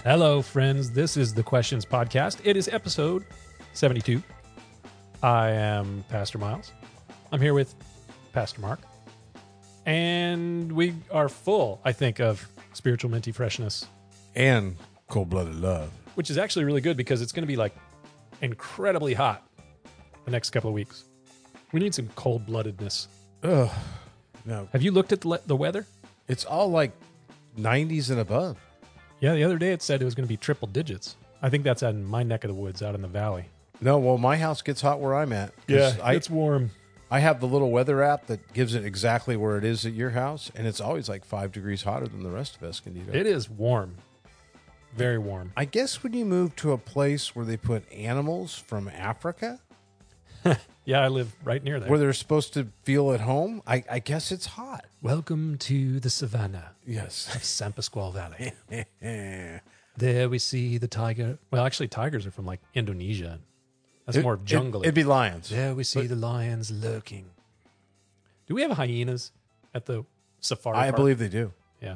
Hello, friends. This is the Questions Podcast. It is episode 72. I am Pastor Miles. I'm here with Pastor Mark. And we are full, I think, of spiritual minty freshness. And cold-blooded love. Which is actually really good because it's going to be like incredibly hot the next couple of weeks. We need some cold-bloodedness. Ugh. No, Have you looked at the weather? it's all like 90s and above. Yeah, the other day it said it was going to be triple digits. I think that's in my neck of the woods out in the valley. No, well, my house gets hot where I'm at. 'Cause It's warm. I have the little weather app that gives it exactly where it is at your house, and it's always like 5 degrees hotter than the rest of Escondido. It is warm. Very warm. I guess when you move to a place where they put animals from Africa, Yeah, I live right near there. where they're supposed to feel at home, I guess it's hot. Welcome to the savannah Yes. of San Pasqual Valley. There we see the tiger. Well, actually, tigers are from like Indonesia. That's more jungly. It'd be lions. There we see the lions lurking. Do we have hyenas at the safari I park? believe they do. Yeah.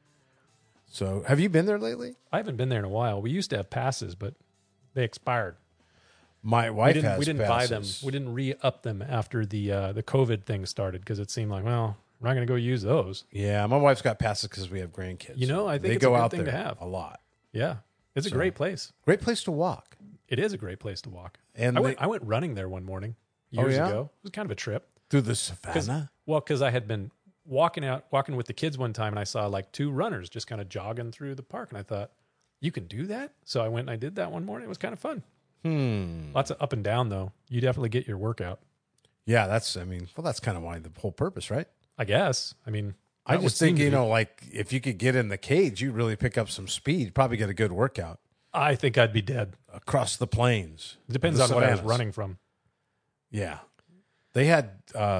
So, have you been there lately? I haven't been there in a while. We used to have passes, but they expired. My wife has We didn't buy them. passes. We didn't re-up them after the COVID thing started because it seemed like, well, we're not going to go use those. Yeah, my wife's got passes because we have grandkids. You know, I think they it's go a good out thing there to have. a lot. Yeah. It's a great place. Great place to walk. It is a great place to walk. And I went running there one morning years yeah? ago. It was kind of a trip. through the savannah. Because I had been walking with the kids one time, and I saw like two runners just kind of jogging through the park, and I thought, you can do that? So I went and I did that one morning. It was kind of fun. Lots of up and down though. You definitely get your workout. Yeah, that's kind of why the whole purpose, right? I guess. I mean, I that would just think, seem to be- like if you could get in the cage, you'd really pick up some speed. You'd probably get a good workout I think I'd be dead. across the plains. It depends the on what I was savannas. running from. Yeah. They had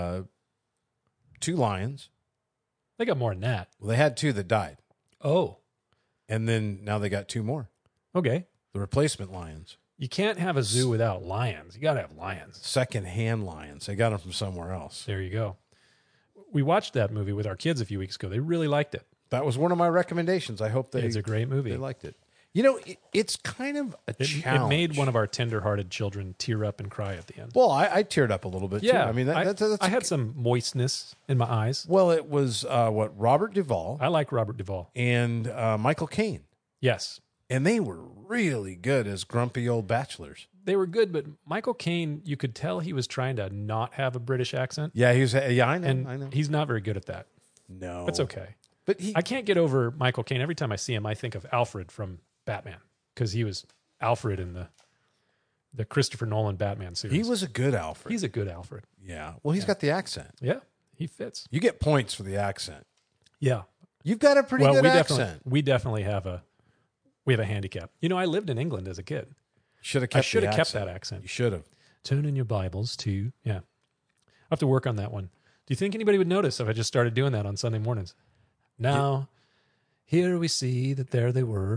2 lions. They got more than that. Well, they had 2 that died. Oh, And then now they got 2 more. okay. The replacement lions. You can't have a zoo without lions. You got to have lions. Second-hand lions. They got them from somewhere else. There you go. We watched that movie with our kids a few weeks ago. They really liked it. That was one of my recommendations. I hope It's a great movie. they liked it. You know, it's kind of a It challenge. made one of our tender-hearted children tear up and cry at the end. Well, I teared up a little bit, too. Yeah, I mean, that's I had some moistness in my eyes. well, it was Robert Duvall I like Robert Duvall. and Michael Caine. Yes, And they were really good as grumpy old bachelors. they were good, but Michael Caine, you could tell he was trying to not have a British accent, Yeah, he was. Yeah, I know. and I know. he's not very good at that. No, That's okay. But he, I can't get over Michael Caine. Every time I see him, I think of Alfred from Batman because he was Alfred in the Christopher Nolan Batman series. he was a good Alfred. He's a good Alfred. Yeah. Well, he's got the accent. Yeah, he fits. You get points for the accent. Yeah. You've got a pretty Well, good we accent. definitely have a handicap. You know, I lived in England as a kid. Should have I kept. should the have kept accent. that accent. You should have. Turn in your Bibles to I'll have to work on that one. Do you think anybody would notice if I just started doing that on Sunday mornings? Now, here we see that there they were.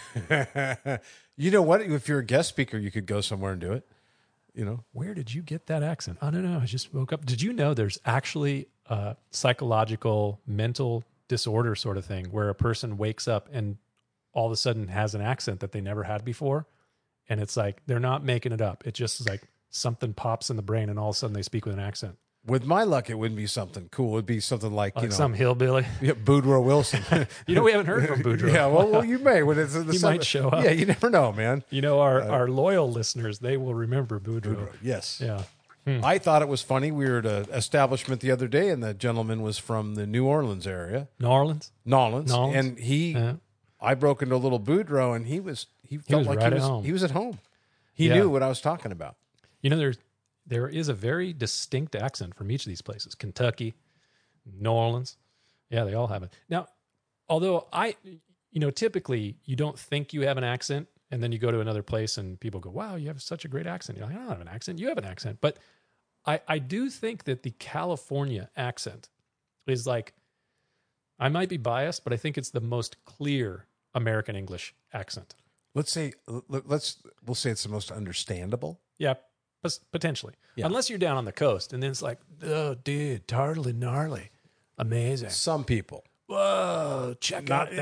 You know what? If you're a guest speaker, you could go somewhere and do it. You know. Where did you get that accent? I don't know. I just woke up. Did you know there's actually a psychological mental disorder sort of thing where a person wakes up and all of a sudden has an accent that they never had before? And it's like they're not making it up. It just is like something pops in the brain and all of a sudden they speak with an accent. With my luck, it wouldn't be something cool. It'd be something like, Like some hillbilly. yeah, Boudreaux Wilson. You know, we haven't heard from Boudreaux. Yeah, well, you may when it's in the He might show up. Yeah, you never know, man. You know, our loyal listeners, they will remember Boudreaux. Yes. Yeah. I thought it was funny. We were at an establishment the other day, and the gentleman was from the New Orleans area, New Orleans. Nolans, Nolans? and he. Yeah. I broke into a little Boudreaux, and he felt was like right at home. he was at home. He Yeah. knew what I was talking about. You know, there is a very distinct accent from each of these places. Kentucky, New Orleans. Yeah, they all have it. Now, although typically you don't think you have an accent, and then you go to another place and people go, wow, you have such a great accent. You're like, I don't have an accent. You have an accent. But I do think that the California accent is like, I might be biased, but I think it's the most clear American English accent. We'll say it's the most understandable. Yeah, potentially. Yeah. Unless you're down on the coast, and then it's like, oh, dude, totally gnarly. Amazing. Some people. Whoa, check out that.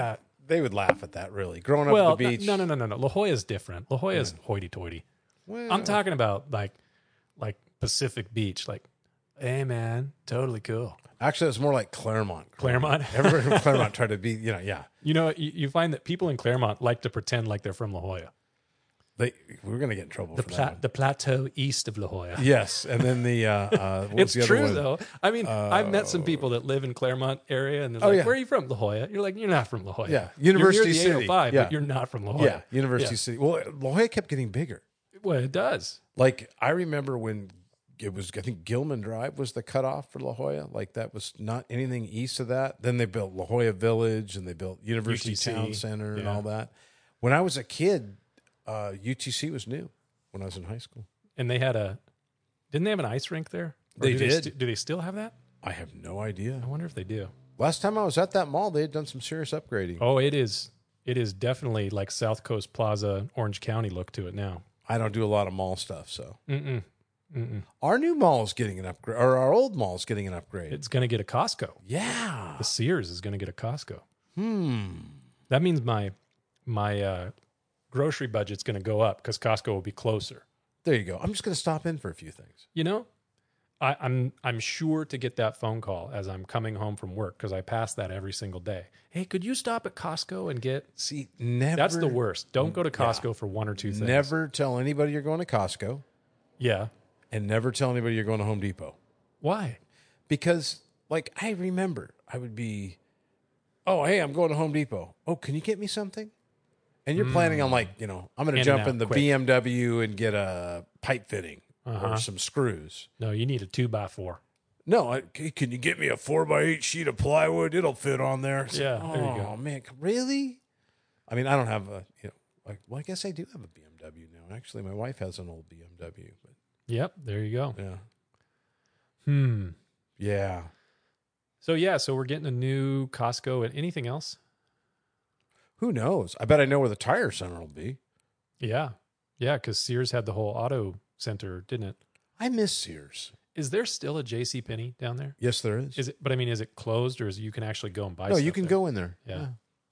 They would laugh at that, really. Growing up Well, at the beach. no. La Jolla is different. La Jolla is hoity-toity. Well, I'm talking about like Pacific Beach. Like, hey man, totally cool. actually, it's more like Claremont. Claremont. Everybody in Claremont tried to be, yeah. You know, you find that people in Claremont like to pretend like they're from La Jolla. We're going to get in trouble for that one. The plateau east of La Jolla. Yes, and then the what was It's the other true one? though. I mean, I've met some people that live in Claremont area, and they're like, yeah. "Where are you from, La Jolla?" You're like, "You're not from La Jolla. Yeah, You're University near the City. 805, Yeah. but you're not from La Jolla." Yeah, University City. Well, La Jolla kept getting bigger. Well, it does. Like I remember when it was, I think Gilman Drive was the cutoff for La Jolla. Like that was not anything east of that. Then they built La Jolla Village and they built University UTC. Town Center and Yeah. all that. When I was a kid, UTC was new. When I was in high school, And they had didn't they have an ice rink there? Or They do did. do they still have that? I have no idea. I wonder if they do. Last time I was at that mall, they had done some serious upgrading. Oh, it is definitely like South Coast Plaza, Orange County look to it now. I don't do a lot of mall stuff, so our new mall is getting an upgrade, or our old mall is getting an upgrade. It's going to get a Costco. Yeah. The Sears is going to get a Costco. That means my grocery budget's going to go up because Costco will be closer. There you go. I'm just going to stop in for a few things. You know, I'm sure to get that phone call as I'm coming home from work because I pass that every single day. Hey, could you stop at Costco and get? See, never. That's the worst. Don't go to Costco for one or two things. Never tell anybody you're going to Costco, Yeah. and never tell anybody you're going to Home Depot. Why? Because, like, I remember I would be, oh, hey, I'm going to Home Depot. Oh, can you get me something? And you're planning on, like, I'm going to In jump and in the out quick. BMW and get a pipe fitting or some screws. No, you need a 2x4. No, can you get me a 4x8 sheet of plywood? It'll fit on there. It's Yeah, like, there you go. Oh, man, really? I mean, I don't have a, well, I guess I do have a BMW now. Actually, my wife has an old BMW, but Yep, there you go. yeah. Yeah. So we're getting a new Costco and anything else? Who knows? I bet I know where the tire center will be. Yeah. Yeah, because Sears had the whole auto center, didn't it? I miss Sears. Is there still a J.C. Penney down there? Yes, there is. Is it? But I mean, is it closed or is it you can actually go and buy? No, stuff you can there? go in there. Yeah.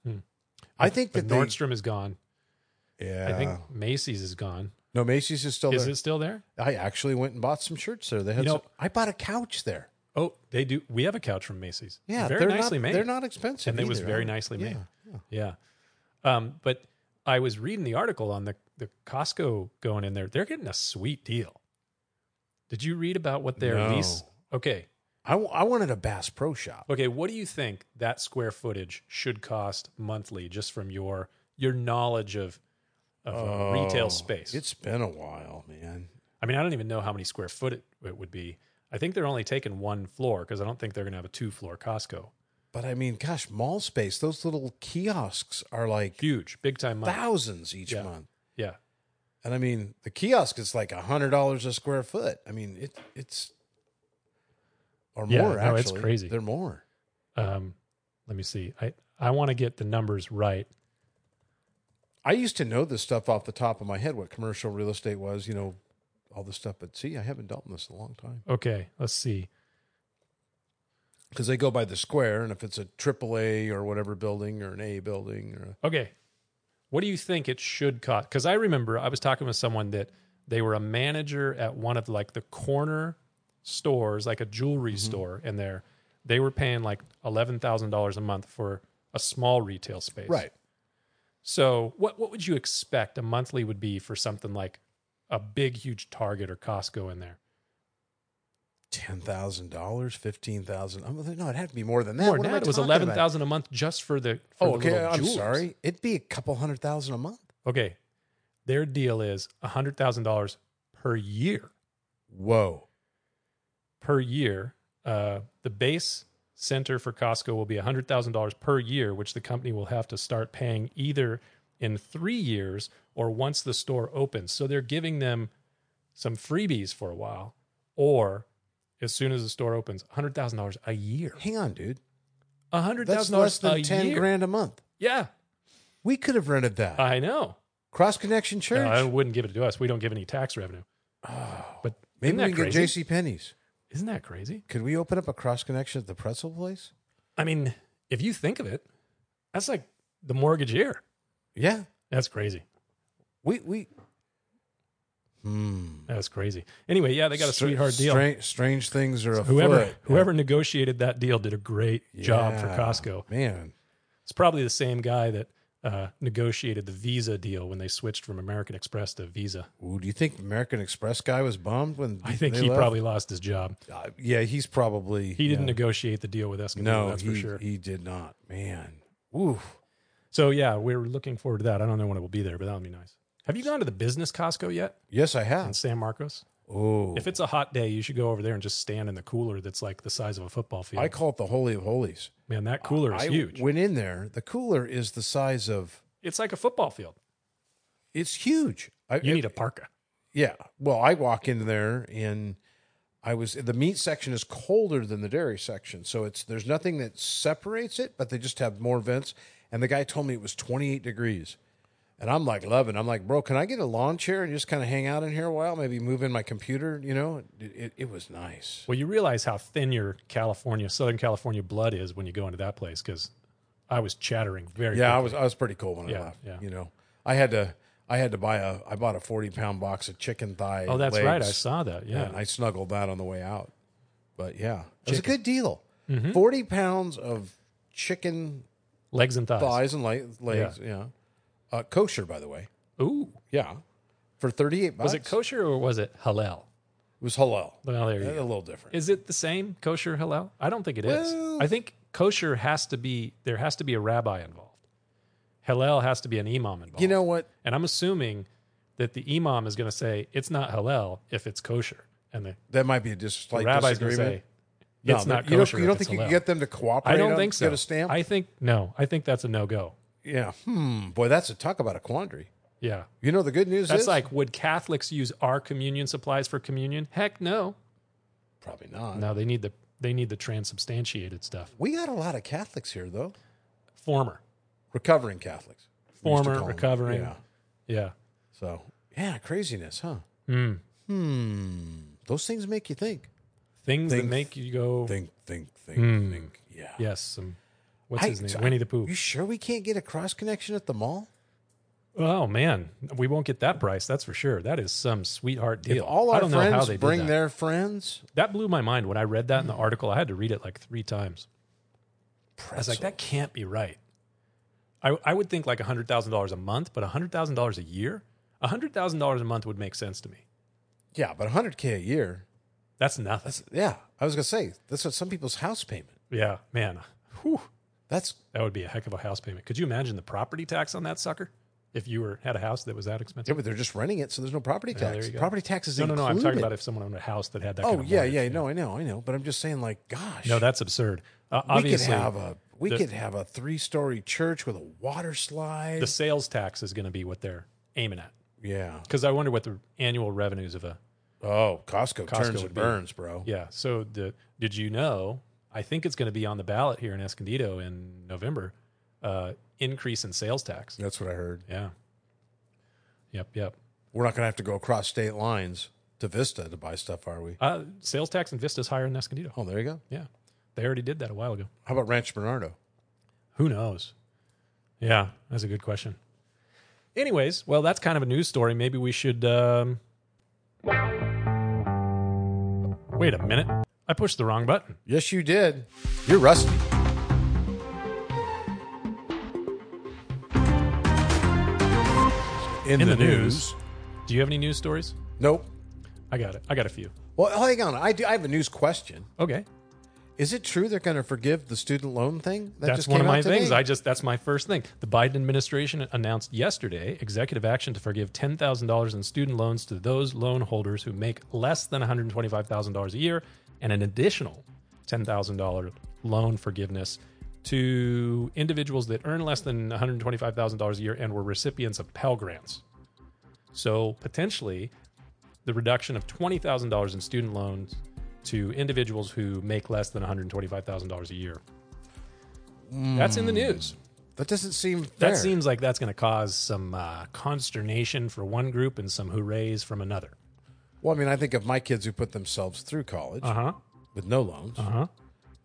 I think But that Nordstrom is gone. Yeah. I think Macy's is gone. No, Macy's is still Is there. it still there? I actually went and bought some shirts there. They had. You know- some, I bought a couch there. Oh, they do. We have a couch from Macy's. Yeah, very they're nicely not, made. They're not expensive, and it was either. very nicely Yeah, made. yeah. Yeah. But I was reading the article on the Costco going in there. They're getting a sweet deal. Did you read about what their No. lease? Okay. I wanted a Bass Pro Shop. Okay. What do you think that square footage should cost monthly, just from your knowledge of retail space? It's been a while, man. I mean, I don't even know how many square foot it would be. I think they're only taking one floor because I don't think they're going to have a 2-floor Costco. But I mean, gosh, mall space. Those little kiosks are like Huge, big time money. thousands each Yeah. month. Yeah. And I mean, the kiosk is like $100 a square foot. I mean, it's or Yeah, more. no, Actually, it's crazy. They're more. Let me see. I want to get the numbers right. I used to know this stuff off the top of my head. What commercial real estate was, all this stuff. But see, I haven't dealt in this in a long time Okay, let's see. because they go by the square, and if it's a AAA or whatever building or an A building or Okay. What do you think it should cost? Because I remember I was talking with someone that they were a manager at one of like the corner stores, like a jewelry store, and they were paying like $11,000 a month for a small retail space. right. So what would you expect a monthly would be for something like a big, huge Target or Costco in there? $10,000, $15,000. No, it had to be more than that. More What than am I that. It was talking about? $11,000 a month just for the Oh, okay. little I'm jewels. sorry. It'd be a couple $100,000 a month. Okay. Their deal is $100,000 per year. Whoa. Per year. The base center for Costco will be $100,000 per year, which the company will have to start paying either in 3 years or once the store opens. So they're giving them some freebies for a while, or as soon as the store opens, $100,000 a year. Hang on, dude. $100,000 That's less than a 10 year. grand a month. Yeah, We could have rented that. I know. Cross Connection Church. No, I wouldn't give it to us. We don't give any tax revenue. But Maybe isn't we that can get crazy? J.C. Penney's. Isn't that crazy? Could we open up a Cross Connection at the pretzel place? I mean, if you think of it, that's like the mortgagee. Yeah. That's crazy. We That's crazy. Anyway, yeah, they got a sweetheart deal. Strange things are afoot. Whoever negotiated that deal did a great job for Costco. Man. It's probably the same guy that negotiated the Visa deal when they switched from American Express to Visa. Ooh, do you think American Express guy was bummed when I think they he left? probably lost his job. Yeah, he's probably... He didn't negotiate the deal with Escondido, No, that's for sure. he did not. Man. Ooh. So, yeah, we're looking forward to that. I don't know when it will be there, but that'll be nice. Have you gone to the business Costco yet Yes, I in have. San Marcos? Oh. If it's a hot day, you should go over there and just stand in the cooler that's like the size of a football field. I call it the Holy of Holies. Man, that cooler is huge. Went in there. The cooler is the size of... It's like a football field. It's huge. You need a parka. Yeah. Well, I walk into there and the meat section is colder than the dairy section. So there's nothing that separates it, but they just have more vents. And the guy told me it was 28 degrees. And I'm like loving. I'm like, bro, can I get a lawn chair and just kind of hang out in here a while? Maybe move in my computer. You know, it was nice. Well, you realize how thin your Southern California blood is when you go into that place, because I was chattering very quickly. I was pretty cool when I left. Yeah. You know, I bought a 40-pound box of chicken thigh. Oh, that's legs, right. I saw that. Yeah. and I snuggled that on the way out. But yeah, it was a good deal. Mm-hmm. 40 pounds of chicken Legs and thighs. thighs and legs. Yeah. Kosher, by the way. Ooh. Yeah. For $38. Was it kosher or was it halal? It was halal. Well, there you A go. little different. Is it the same, kosher, halal? I don't think it is. Well- I think kosher there has to be a rabbi involved. Halal has to be an imam involved. You know what? And I'm assuming that the imam is going to say it's not halal if it's kosher. And the That might be a slight rabbi's going to disagreement. say it's not you kosher. don't if think it's you can halal. get them to cooperate? I don't on think so. Get a stamp? I think that's a no-go. Yeah. Boy, that's talk about a quantry. Yeah. You know, the good news That's is... like, would Catholics use our communion supplies for communion? Heck no. Probably not. No, they need the transubstantiated stuff. We got a lot of Catholics here, though. Former. Recovering Catholics. We used to Former, call them. recovering. Yeah. Yeah. So, yeah, craziness, huh? Mm. Those things make you think. Things that Think- make you go, Think. Yeah. yes. What's his name? So Winnie the Pooh. You sure we can't get a cross connection at the mall? Oh, man. We won't get that price. That's for sure. That is some sweetheart deal. If all I our don't know how friends they did bring that. their friends, That blew my mind when I read that in the article. I had to read it like 3 times. I was like, that can't be right. I would think like $100,000 a month, but $100,000 a year? $100,000 a month would make sense to me. Yeah, but $100K a year. That's nothing. Yeah, I was gonna say that's what some people's house payment. Yeah, man. Whew. That's That would be a heck of a house payment. Could you imagine the property tax on that sucker? If you had a house that was that expensive? yeah, but they're just renting it, so there's no property there tax. you go. Property tax is No, included. I'm talking about if someone owned a house that had that Oh kind of yeah, mortgage. yeah, no, I know. But I'm just saying, like, gosh, No, that's absurd. we could Obviously, have a 3-story church with a water slide. the sales tax is going to be what they're aiming at. Yeah. Because I wonder what the annual revenues of a Oh, Costco turns would and be. burns, bro. Yeah. So did you know? I think it's going to be on the ballot here in Escondido in November. Increase in sales tax. That's what I heard. Yeah. Yep. We're not going to have to go across state lines to Vista to buy stuff, are we? Sales tax in Vista is higher in Escondido. Oh, there you go. Yeah. They already did that a while ago. How about Rancho Bernardo? Who knows? Yeah, that's a good question. Anyways, well, that's kind of a news story. Maybe we should. Wait a minute. I pushed the wrong button. Yes, you did. You're rusty. In the news. Do you have any news stories? Nope. I got it. I got a few. Well, hang on. I have a news question. Okay. Is it true they're going to forgive the student loan thing? That's one of my things. That's my first thing. The Biden administration announced yesterday executive action to forgive $10,000 in student loans to those loan holders who make less than $125,000 a year, and an additional $10,000 loan forgiveness to individuals that earn less than $125,000 a year and were recipients of Pell Grants. So potentially, the reduction of $20,000 in student loans to individuals who make less than $125,000 a year. That's in the news. That doesn't seem fair. That seems like that's going to cause some consternation for one group and some hoorays from another. Well, I mean, I think of my kids who put themselves through college with no loans.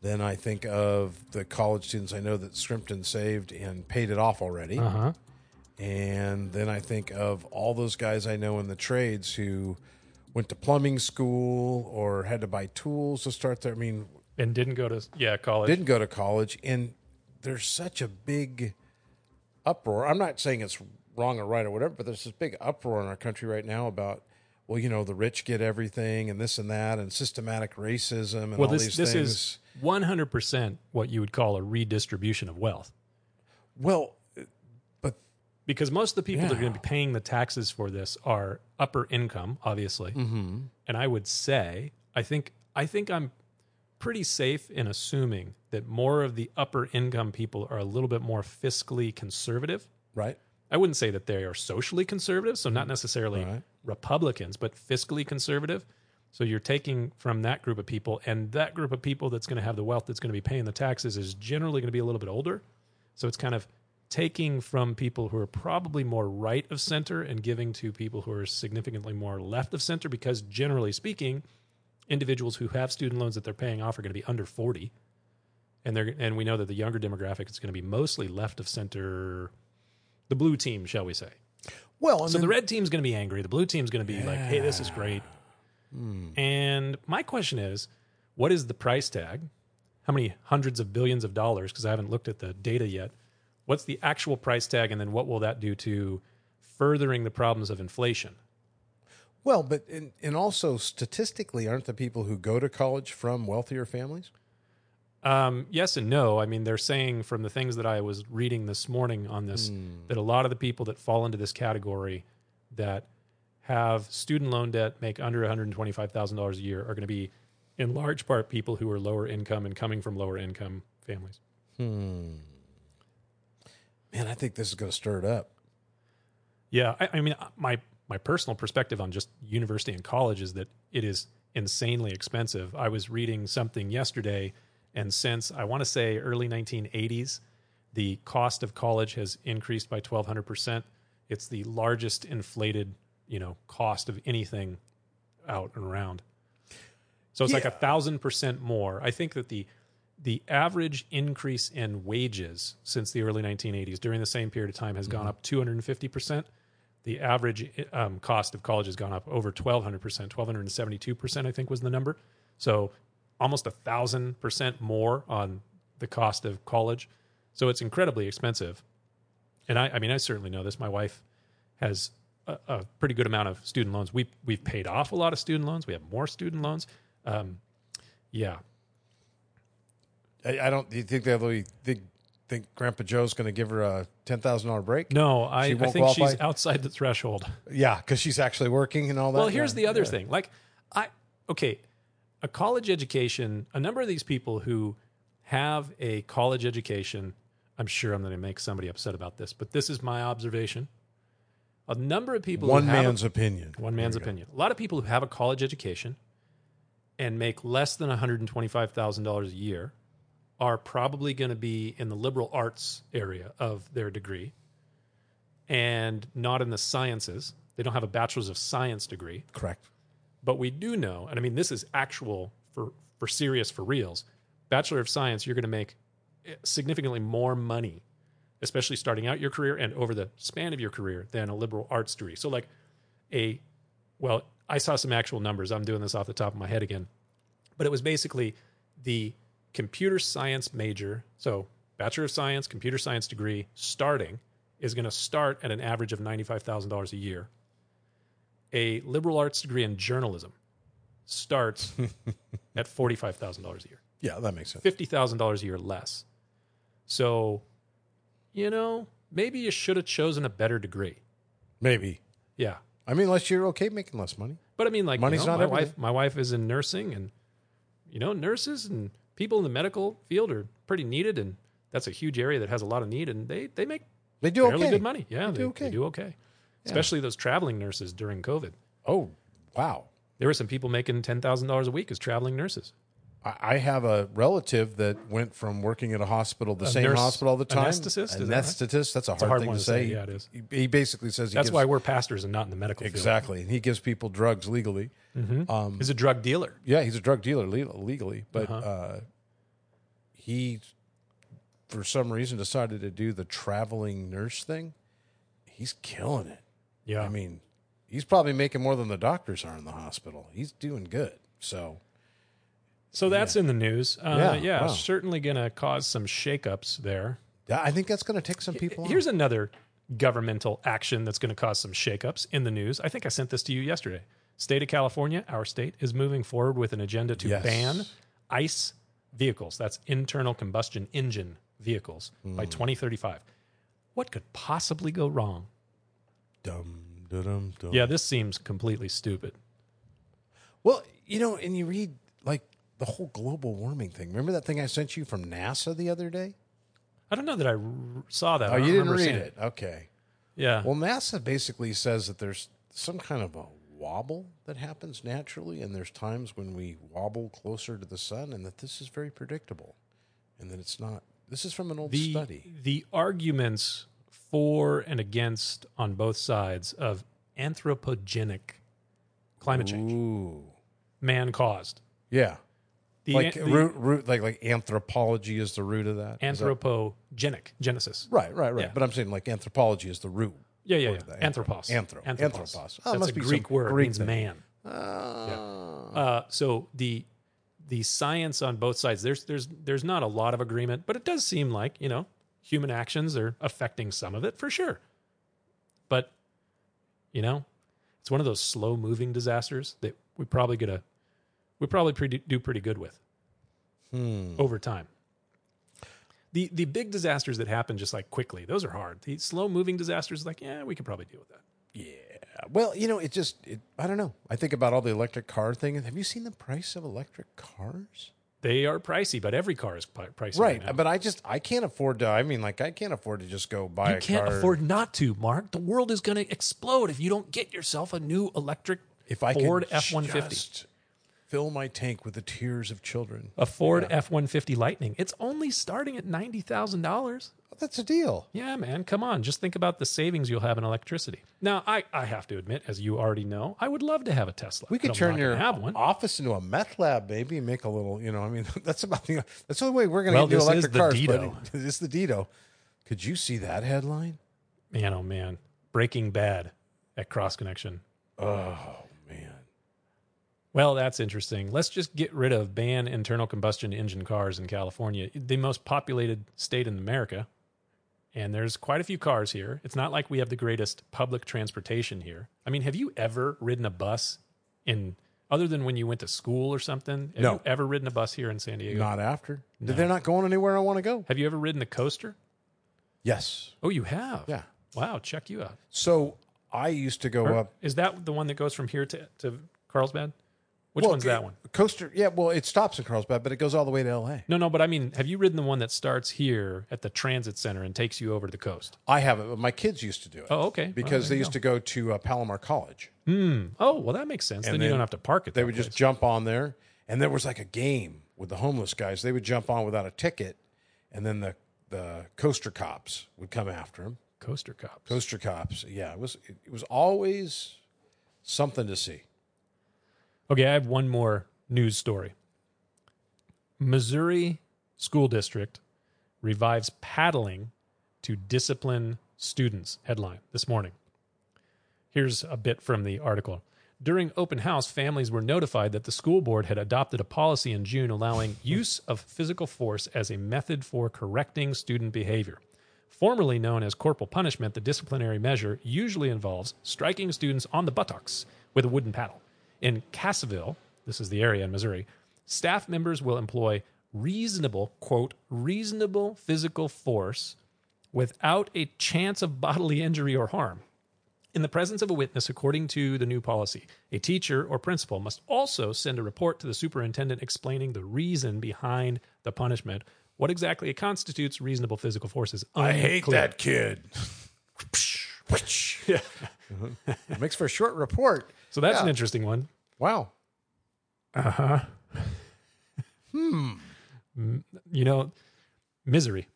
Then I think of the college students I know that Scrimpton saved and paid it off already. Uh-huh. And then I think of all those guys I know in the trades who went to plumbing school or had to buy tools to start their, And didn't go to college. didn't go to college. And there's such a big uproar. I'm not saying it's wrong or right or whatever, but there's this big uproar in our country right now about, the rich get everything and this and that and systematic racism and all these this things. is 100% what you would call a redistribution of wealth. Well, but Because most of the people that are Yeah. going to be paying the taxes for this are upper income, obviously. mm-hmm. And I would say, I think I'm pretty safe in assuming that more of the upper income people are a little bit more fiscally conservative. Right. I wouldn't say that they are socially conservative, so not necessarily Right. Republicans, but fiscally conservative. So you're taking from that group of people, and that group of people that's going to have the wealth that's going to be paying the taxes is generally going to be a little bit older. So it's kind of taking from people who are probably more right of center and giving to people who are significantly more left of center, because generally speaking, individuals who have student loans that they're paying off are going to be under 40. And we know that the younger demographic is going to be mostly left of center, the blue team, shall we say. Well, and So then, the red team's going to be angry. The blue team's going to be like, hey, this is great. And my question is, what is the price tag? How many hundreds of billions of dollars? Because I haven't looked at the data yet. What's the actual price tag? And then what will that do to furthering the problems of inflation? well, but and also statistically, aren't the people who go to college from wealthier families? Yes and no. I mean, they're saying from the things that I was reading this morning on this, that a lot of the people that fall into this category that have student loan debt, make under $125,000 a year, are going to be in large part people who are lower income and coming from lower income families. Man, I think this is going to stir it up. Yeah. I mean, my personal perspective on just university and college is that it is insanely expensive. I was reading something yesterday, and since I want to say early 1980s, the cost of college has increased by 1,200%. It's the largest inflated, cost of anything out and around. So it's like 1,000% more. I think that the average increase in wages since the early 1980s during the same period of time has gone up 250%. The average cost of college has gone up over 1,200%, 1,272%, I think was the number. So almost 1,000% more on the cost of college. So it's incredibly expensive. And I certainly know this. My wife has a pretty good amount of student loans. We've paid off a lot of student loans. We have more student loans. Yeah. I don't. Do you think they think Grandpa Joe's going to give her a $10,000 break? No, I She won't think qualify? she's outside the threshold. Yeah, because she's actually working and all that. Well, here's Yeah. the other thing. A college education, a number of these people who have a college education, I'm sure I'm going to make somebody upset about this, but this is my observation. A number of people One who have man's opinion. one man's opinion. A lot of people who have a college education and make less than $125,000 a year are probably going to be in the liberal arts area of their degree and not in the sciences. They don't have a bachelor's of science degree. Correct. But we do know, and I mean, this is actual for serious, for reals. Bachelor of Science, you're going to make significantly more money, especially starting out your career and over the span of your career, than a liberal arts degree. So I saw some actual numbers. I'm doing this off the top of my head again. But it was basically the computer science major, so Bachelor of Science, computer science degree, starting is going to start at an average of $95,000 a year. A liberal arts degree in journalism starts at $45,000 a year. Yeah, that makes sense. $50,000 a year less. So, maybe you should have chosen a better degree. Maybe. Yeah. I mean, unless you're okay making less money. But I mean, Money's not everything. my wife is in nursing, and nurses and people in the medical field are pretty needed, and that's a huge area that has a lot of need, and they make They do fairly okay. good money. Yeah, They do okay. They do okay. Especially those traveling nurses during COVID. Oh, wow. There were some people making $10,000 a week as traveling nurses. I have a relative that went from working at a hospital, the same nurse hospital all the time. anesthetist? Is that right? Anesthetist. That's a a hard hard thing one to to say. say. Yeah, it is. He basically says That's why we're pastors and not in the medical field. exactly. And he gives people drugs legally. He's a drug dealer. Yeah, he's a drug dealer legally. But he, for some reason, decided to do the traveling nurse thing. He's killing it. Yeah. I mean, he's probably making more than the doctors are in the hospital. He's doing good. So that's in the news. Wow. Certainly going to cause some shakeups there. yeah, I think that's going to take some people Here's another governmental action that's going to cause some shakeups in the news. I think I sent this to you yesterday. State of California, our state, is moving forward with an agenda to ban ICE vehicles. That's internal combustion engine vehicles by 2035. What could possibly go wrong? Dum, dum, dum. Yeah, this seems completely stupid. Well, and you read like the whole global warming thing. Remember that thing I sent you from NASA the other day? I don't know that I saw that. Oh, I don't you didn't remember read seeing it. Okay. Yeah. Well, NASA basically says that there's some kind of a wobble that happens naturally, and there's times when we wobble closer to the sun, and that this is very predictable, and that it's not. This is from an old study. The arguments for and against on both sides of anthropogenic climate change, man caused. Yeah. The root like anthropology is the root of that. Anthropogenic genesis. Right. Yeah. But I'm saying like anthropology is the root. Yeah. of that. Anthropos. Anthropos. Oh, it That's must a be Greek some word. It Greek means thing. man. So the science on both sides, there's not a lot of agreement, but it does seem like, human actions are affecting some of it for sure. But, it's one of those slow moving disasters that we probably do pretty good with over time. The big disasters that happen just like quickly, those are hard. The slow moving disasters, like, we could probably deal with that. Yeah. Well, I don't know. I think about all the electric car thing. Have you seen the price of electric cars? They are pricey, but every car is pricey. Right. now. But I can't afford to. I mean, I can't afford to just go buy a car. You can't afford not to, Mark. The world is going to explode if you don't get yourself a new electric Ford F-150. Just fill my tank with the tears of children. A Ford F-150 Lightning. It's only starting at $90,000. That's a deal. Yeah, man. Come on. Just think about the savings you'll have in electricity. Now, I have to admit, as you already know, I would love to have a Tesla. We could but I'm turn not your gonna have one. office into a meth lab, baby, and make a little, I mean, that's the only way we're going to get into electric the cars. Dido. Buddy. It's the Dido. Could you see that headline? Man, oh, man. Breaking Bad at Cross Connection. Oh, man. Well, that's interesting. Let's just get rid of ban internal combustion engine cars in California, the most populated state in America. And there's quite a few cars here. It's not like we have the greatest public transportation here. I mean, have you ever ridden a bus other than when you went to school or something? Have you ever ridden a bus here in San Diego? Not after. No. They're not going anywhere I want to go. Have you ever ridden the coaster? Yes. Oh, you have? Yeah. Wow, check you out. So I used to go up. Is that the one that goes from here to Carlsbad? Which one's that one? Coaster. Yeah, well, it stops in Carlsbad, but it goes all the way to L.A. No, but I mean, have you ridden the one that starts here at the transit center and takes you over to the coast? I haven't, but my kids used to do it. Oh, okay. Because they used to go to Palomar College. Oh, well, that makes sense. Then you don't have to park it. They would just jump on there, and there was like a game with the homeless guys. They would jump on without a ticket, and then the coaster cops would come after them. Coaster cops. Coaster cops. Yeah, it was always something to see. Okay, I have one more news story. Missouri School District revives paddling to discipline students. Headline this morning. Here's a bit from the article. During open house, families were notified that the school board had adopted a policy in June allowing use of physical force as a method for correcting student behavior. Formerly known as corporal punishment, the disciplinary measure usually involves striking students on the buttocks with a wooden paddle. In Cassville, this is the area in Missouri, staff members will employ reasonable, quote, reasonable physical force without a chance of bodily injury or harm. In the presence of a witness, according to the new policy, a teacher or principal must also send a report to the superintendent explaining the reason behind the punishment. What exactly constitutes reasonable physical force is unclear. I hate that kid. Yeah. It makes for a short report. So that's an interesting one. Wow. Uh-huh. Missouri.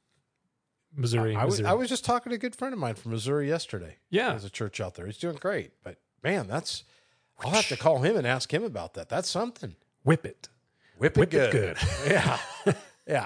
I was just talking to a good friend of mine from Missouri yesterday. Yeah. There's a church out there. He's doing great. But, man, I'll have to call him and ask him about that. That's something. Whip it. Whip it good. good. Yeah. Yeah,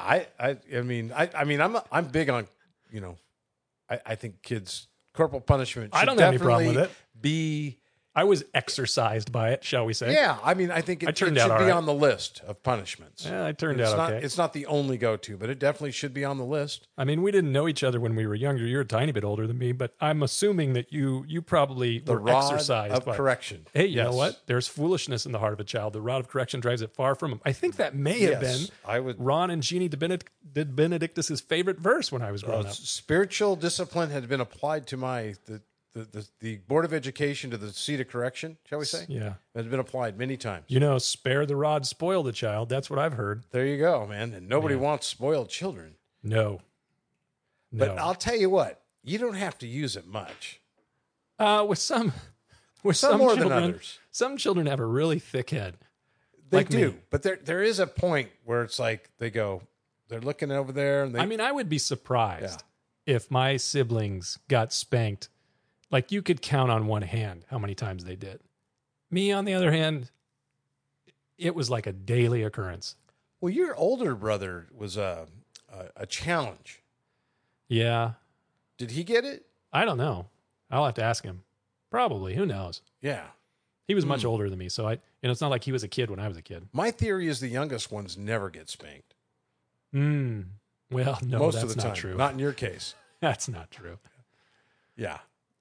I'm big on, I think kids corporal punishment should I don't have any problem with definitely it. be. I was exercised by it, shall we say? Yeah, I think it turned should out be all right. on the list of punishments. Yeah, I turned It's out not, okay. It's not the only go-to, but it definitely should be on the list. I mean, we didn't know each other when we were younger. You're a tiny bit older than me, but I'm assuming that you probably The were rod exercised of by correction. Hey, you know Yes. what? There's foolishness in the heart of a child. The rod of correction drives it far from him. I think that may have Yes, been I would. Ron and Jeannie de Benedictus's favorite verse when I was growing up. Spiritual discipline had been applied to the Board of Education, to the seat of correction, shall we say? Yeah. It has been applied many times. You know, spare the rod, spoil the child. That's what I've heard. There you go, man. And nobody wants spoiled children. No. But I'll tell you what, you don't have to use it much. With some Some more than children, others. some children have a really thick head. They Like do. me. But there is a point where it's like they're looking over there and I mean, I would be surprised if my siblings got spanked. Like, you could count on one hand how many times they did. Me, on the other hand, it was like a daily occurrence. well, your older brother was a challenge. Yeah. Did he get it? I don't know. I'll have to ask him. Probably. Who knows? Yeah. He was much older than me, so it's not like he was a kid when I was a kid. My theory is the youngest ones never get spanked. Well, no, Most that's of the not time. true. Not in your case. That's not true. Yeah.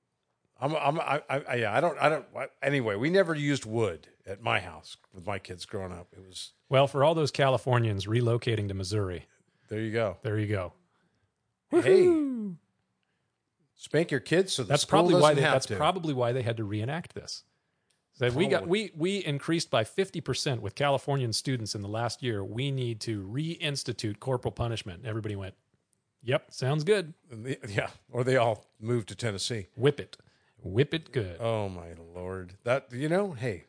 I don't. Anyway, we never used wood at my house with my kids growing up. It was, Well, for all those Californians relocating to Missouri, there you go. there you go. Hey, spank your kids so the That's school probably doesn't why they, have that's to. probably why they had to reenact this. So we increased by 50% with Californian students in the last year. We need to reinstitute corporal punishment. Everybody went, "Yep, sounds good. Yeah, or they all moved to Tennessee. Whip it good." Oh my Lord! That hey,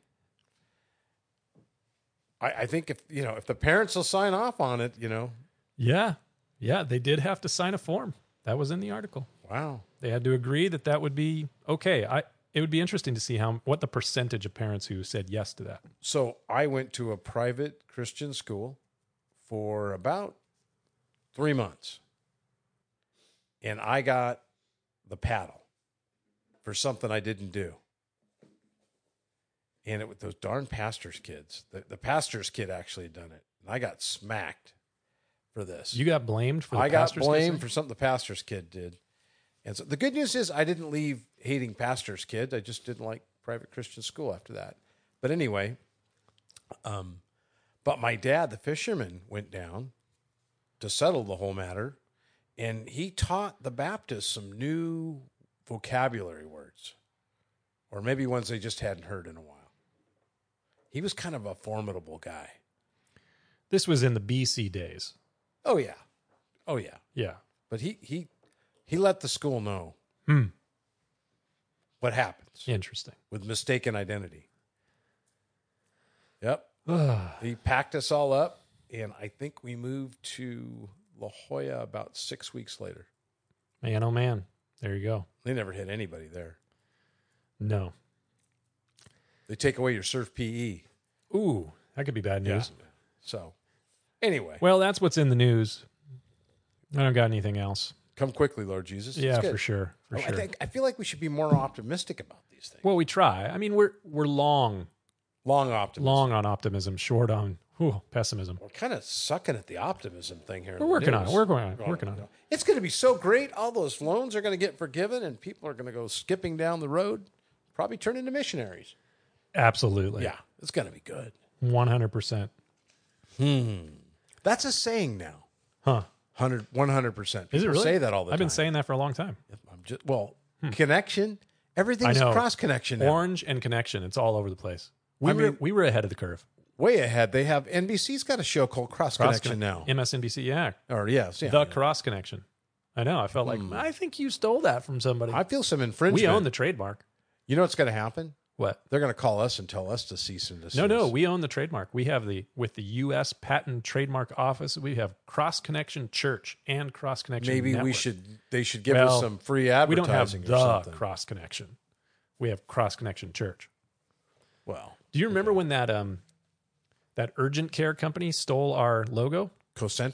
I think if the parents will sign off on it, Yeah, they did have to sign a form. That was in the article. wow. They had to agree that would be okay. It would be interesting to see what the percentage of parents who said yes to that. So I went to a private Christian school for about 3 months, and I got the paddle for something I didn't do. And it was those darn pastor's kids. The pastor's kid actually had done it, and I got smacked for this. You got blamed for the I got pastor's blamed kid? for something the pastor's kid did. And so the good news is I didn't leave hating pastor's kid. I just didn't like private Christian school after that. But anyway, but my dad, the fisherman, went down to settle the whole matter, and he taught the Baptists some new vocabulary words, or maybe ones they just hadn't heard in a while. He was kind of a formidable guy. This was in the BC days. Oh yeah. Yeah. But he let the school know what happens Interesting. with mistaken identity. Yep. He packed us all up, and I think we moved to La Jolla about 6 weeks later. Man, oh man. There you go. They never hit anybody there. No. They take away your surf PE. Ooh, that could be bad news. Yeah. So, anyway, Well, that's what's in the news. I don't got anything else. come quickly, Lord Jesus. It's Yeah, good. for sure. I feel like we should be more optimistic about these things. Well, we try. I mean, we're long Long optimism. on optimism, short on pessimism. We're kind of sucking at the optimism thing here. We're working on it. We're working on it. It's going to be so great. All those loans are going to get forgiven, and people are going to go skipping down the road, probably turn into missionaries. Absolutely. Yeah, it's going to be good. 100%. That's a saying now. Huh. 100%. Is it really? Say that all the time. I've been saying that for a long time. Connection. Everything's I know. cross connection now. Orange and connection. It's all over the place. I mean- We were ahead of the curve. Way ahead. They have NBC's got a show called Cross Connection now. MSNBC, yeah. Or yes, yeah. The Cross Connection. I know. I felt like, I think you stole that from somebody. I feel some infringement. We own the trademark. You know what's going to happen? What? They're going to call us and tell us to cease and desist. No, we own the trademark. We have with the U.S. Patent Trademark Office, we have Cross Connection Church and Cross Connection Maybe Network. they should give us some free We don't have advertising or the something. Cross Connection. We have Cross Connection Church. Well, Do you remember when that urgent care company stole our logo? Concentra.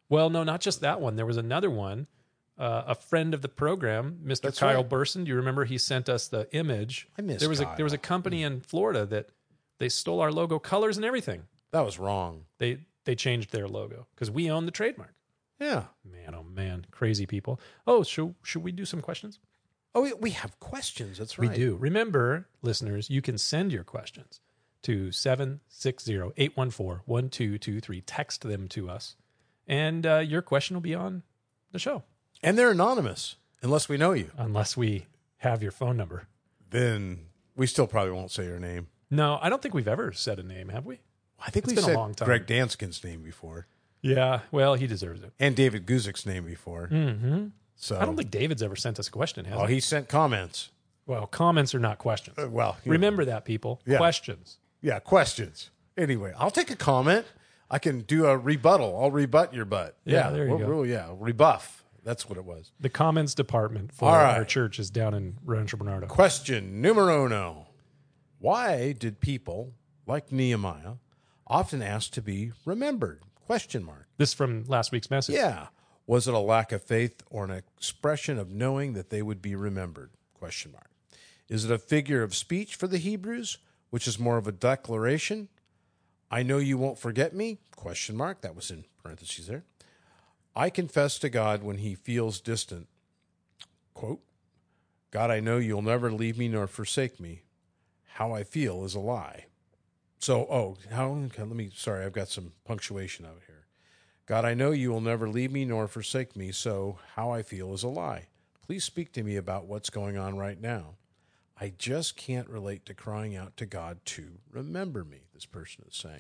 Well, no, not just that one. There was another one. A friend of the program, Mr. That's Kyle right. Burson. Do you remember he sent us the image? I miss there was Kyle. there was a company in Florida that they stole our logo colors and everything. That was wrong. They changed their logo because we own the trademark. Yeah. Man, oh man, crazy people. Oh, should we do some questions? Oh, we have questions. That's right. We do. Remember, listeners, you can send your questions to 760-814-1223. Text them to us, and your question will be on the show. And they're anonymous, unless we know you. Unless we have your phone number. Then we still probably won't say your name. No, I don't think we've ever said a name, have we? I think It's we been a said long time. Greg Danskin's name before. Yeah, well, he deserves it. And David Guzik's name before. Mm-hmm. So I don't think David's ever sent us a question, has Oh, he? he sent comments. Well, comments are not questions. Well, you know. Remember that, people. Yeah. Questions. Yeah, questions. Anyway, I'll take a comment. I can do a rebuttal. I'll rebut your butt. Yeah, there you go. Yeah, rebuff. That's what it was. The comments department for All right. our church is down in Rancho Bernardo. Question numero uno. Why did people like Nehemiah often ask to be remembered? Question mark. This from last week's message. Yeah. Was it a lack of faith or an expression of knowing that they would be remembered? Question mark. Is it a figure of speech for the Hebrews, which is more of a declaration? I know you won't forget me? Question mark. That was in parentheses there. I confess to God when he feels distant. Quote, God, I know you'll never leave me nor forsake me. How I feel is a lie. So, sorry, I've got some punctuation out here. God, I know you will never leave me nor forsake me, so how I feel is a lie. Please speak to me about what's going on right now. I just can't relate to crying out to God to remember me, this person is saying.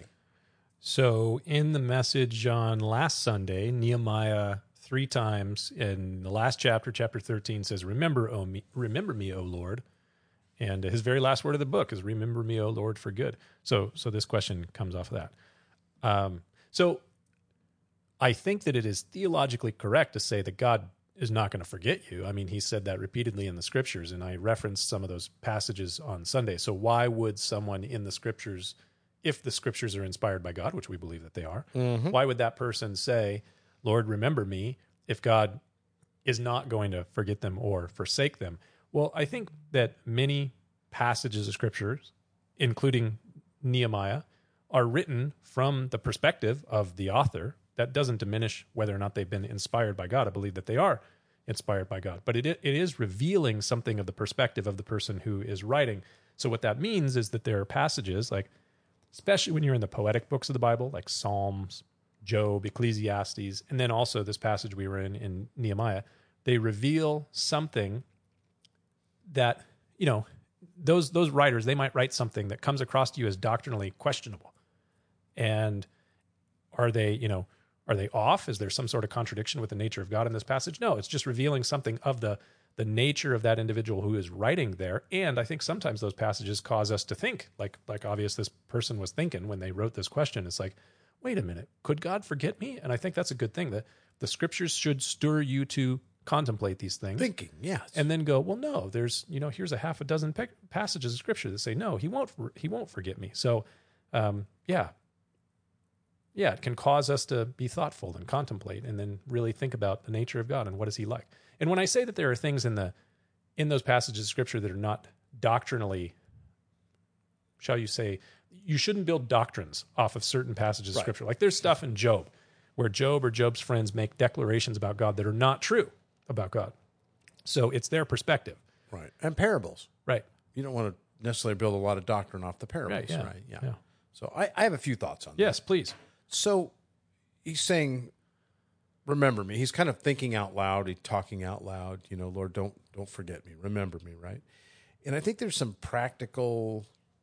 So in the message on last Sunday, Nehemiah 3 times in the last chapter, chapter 13, says, remember me, O Lord. And his very last word of the book is, remember me, O Lord, for good. So this question comes off of that. So I think that it is theologically correct to say that God is not going to forget you. I mean, he said that repeatedly in the scriptures, and I referenced some of those passages on Sunday. So why would someone in the scriptures, if the scriptures are inspired by God, which we believe that they are, why would that person say, Lord, remember me, if God is not going to forget them or forsake them? Well, I think that many passages of scriptures, including Nehemiah, are written from the perspective of the author. That doesn't diminish whether or not they've been inspired by God. I believe that they are inspired by God. But it is revealing something of the perspective of the person who is writing. So what that means is that there are passages, like especially when you're in the poetic books of the Bible, like Psalms, Job, Ecclesiastes, and then also this passage we were in Nehemiah, they reveal something that, you know, those writers, they might write something that comes across to you as doctrinally questionable. And are they off? Is there some sort of contradiction with the nature of God in this passage? No, it's just revealing something of the nature of that individual who is writing there. And I think sometimes those passages cause us to think, like obvious this person was thinking when they wrote this question. It's like, wait a minute, could God forget me? And I think that's a good thing, that the scriptures should stir you to contemplate these things. Thinking, yes. And then go, well, no, there's, here's a half a dozen passages of scripture that say, no, he won't forget me. So, yeah, it can cause us to be thoughtful and contemplate and then really think about the nature of God and what is he like. And when I say that there are things in those passages of scripture that are not doctrinally, shall you say, you shouldn't build doctrines off of certain passages of scripture. Like there's stuff in Job where Job or Job's friends make declarations about God that are not true about God. So it's their perspective. Right. And parables. Right. You don't want to necessarily build a lot of doctrine off the parables, yeah. right? Yeah. So I have a few thoughts on that. Yes, please. So he's saying, remember me. He's kind of thinking out loud. He's talking out loud. Lord, don't forget me. Remember me, right? And I think there's some practical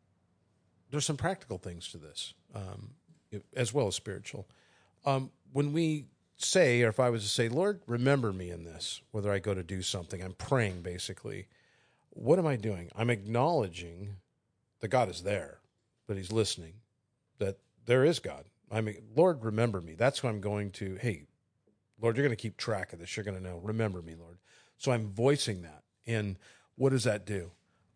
things to this, as well as spiritual. When we say, or if I was to say, Lord, remember me in this, whether I go to do something, I'm praying basically. What am I doing? I'm acknowledging that God is there, that he's listening, that there is God. Lord, remember me. That's who I'm going to, hey, Lord, you're going to keep track of this. You're going to know. Remember me, Lord. So I'm voicing that. And what does that do?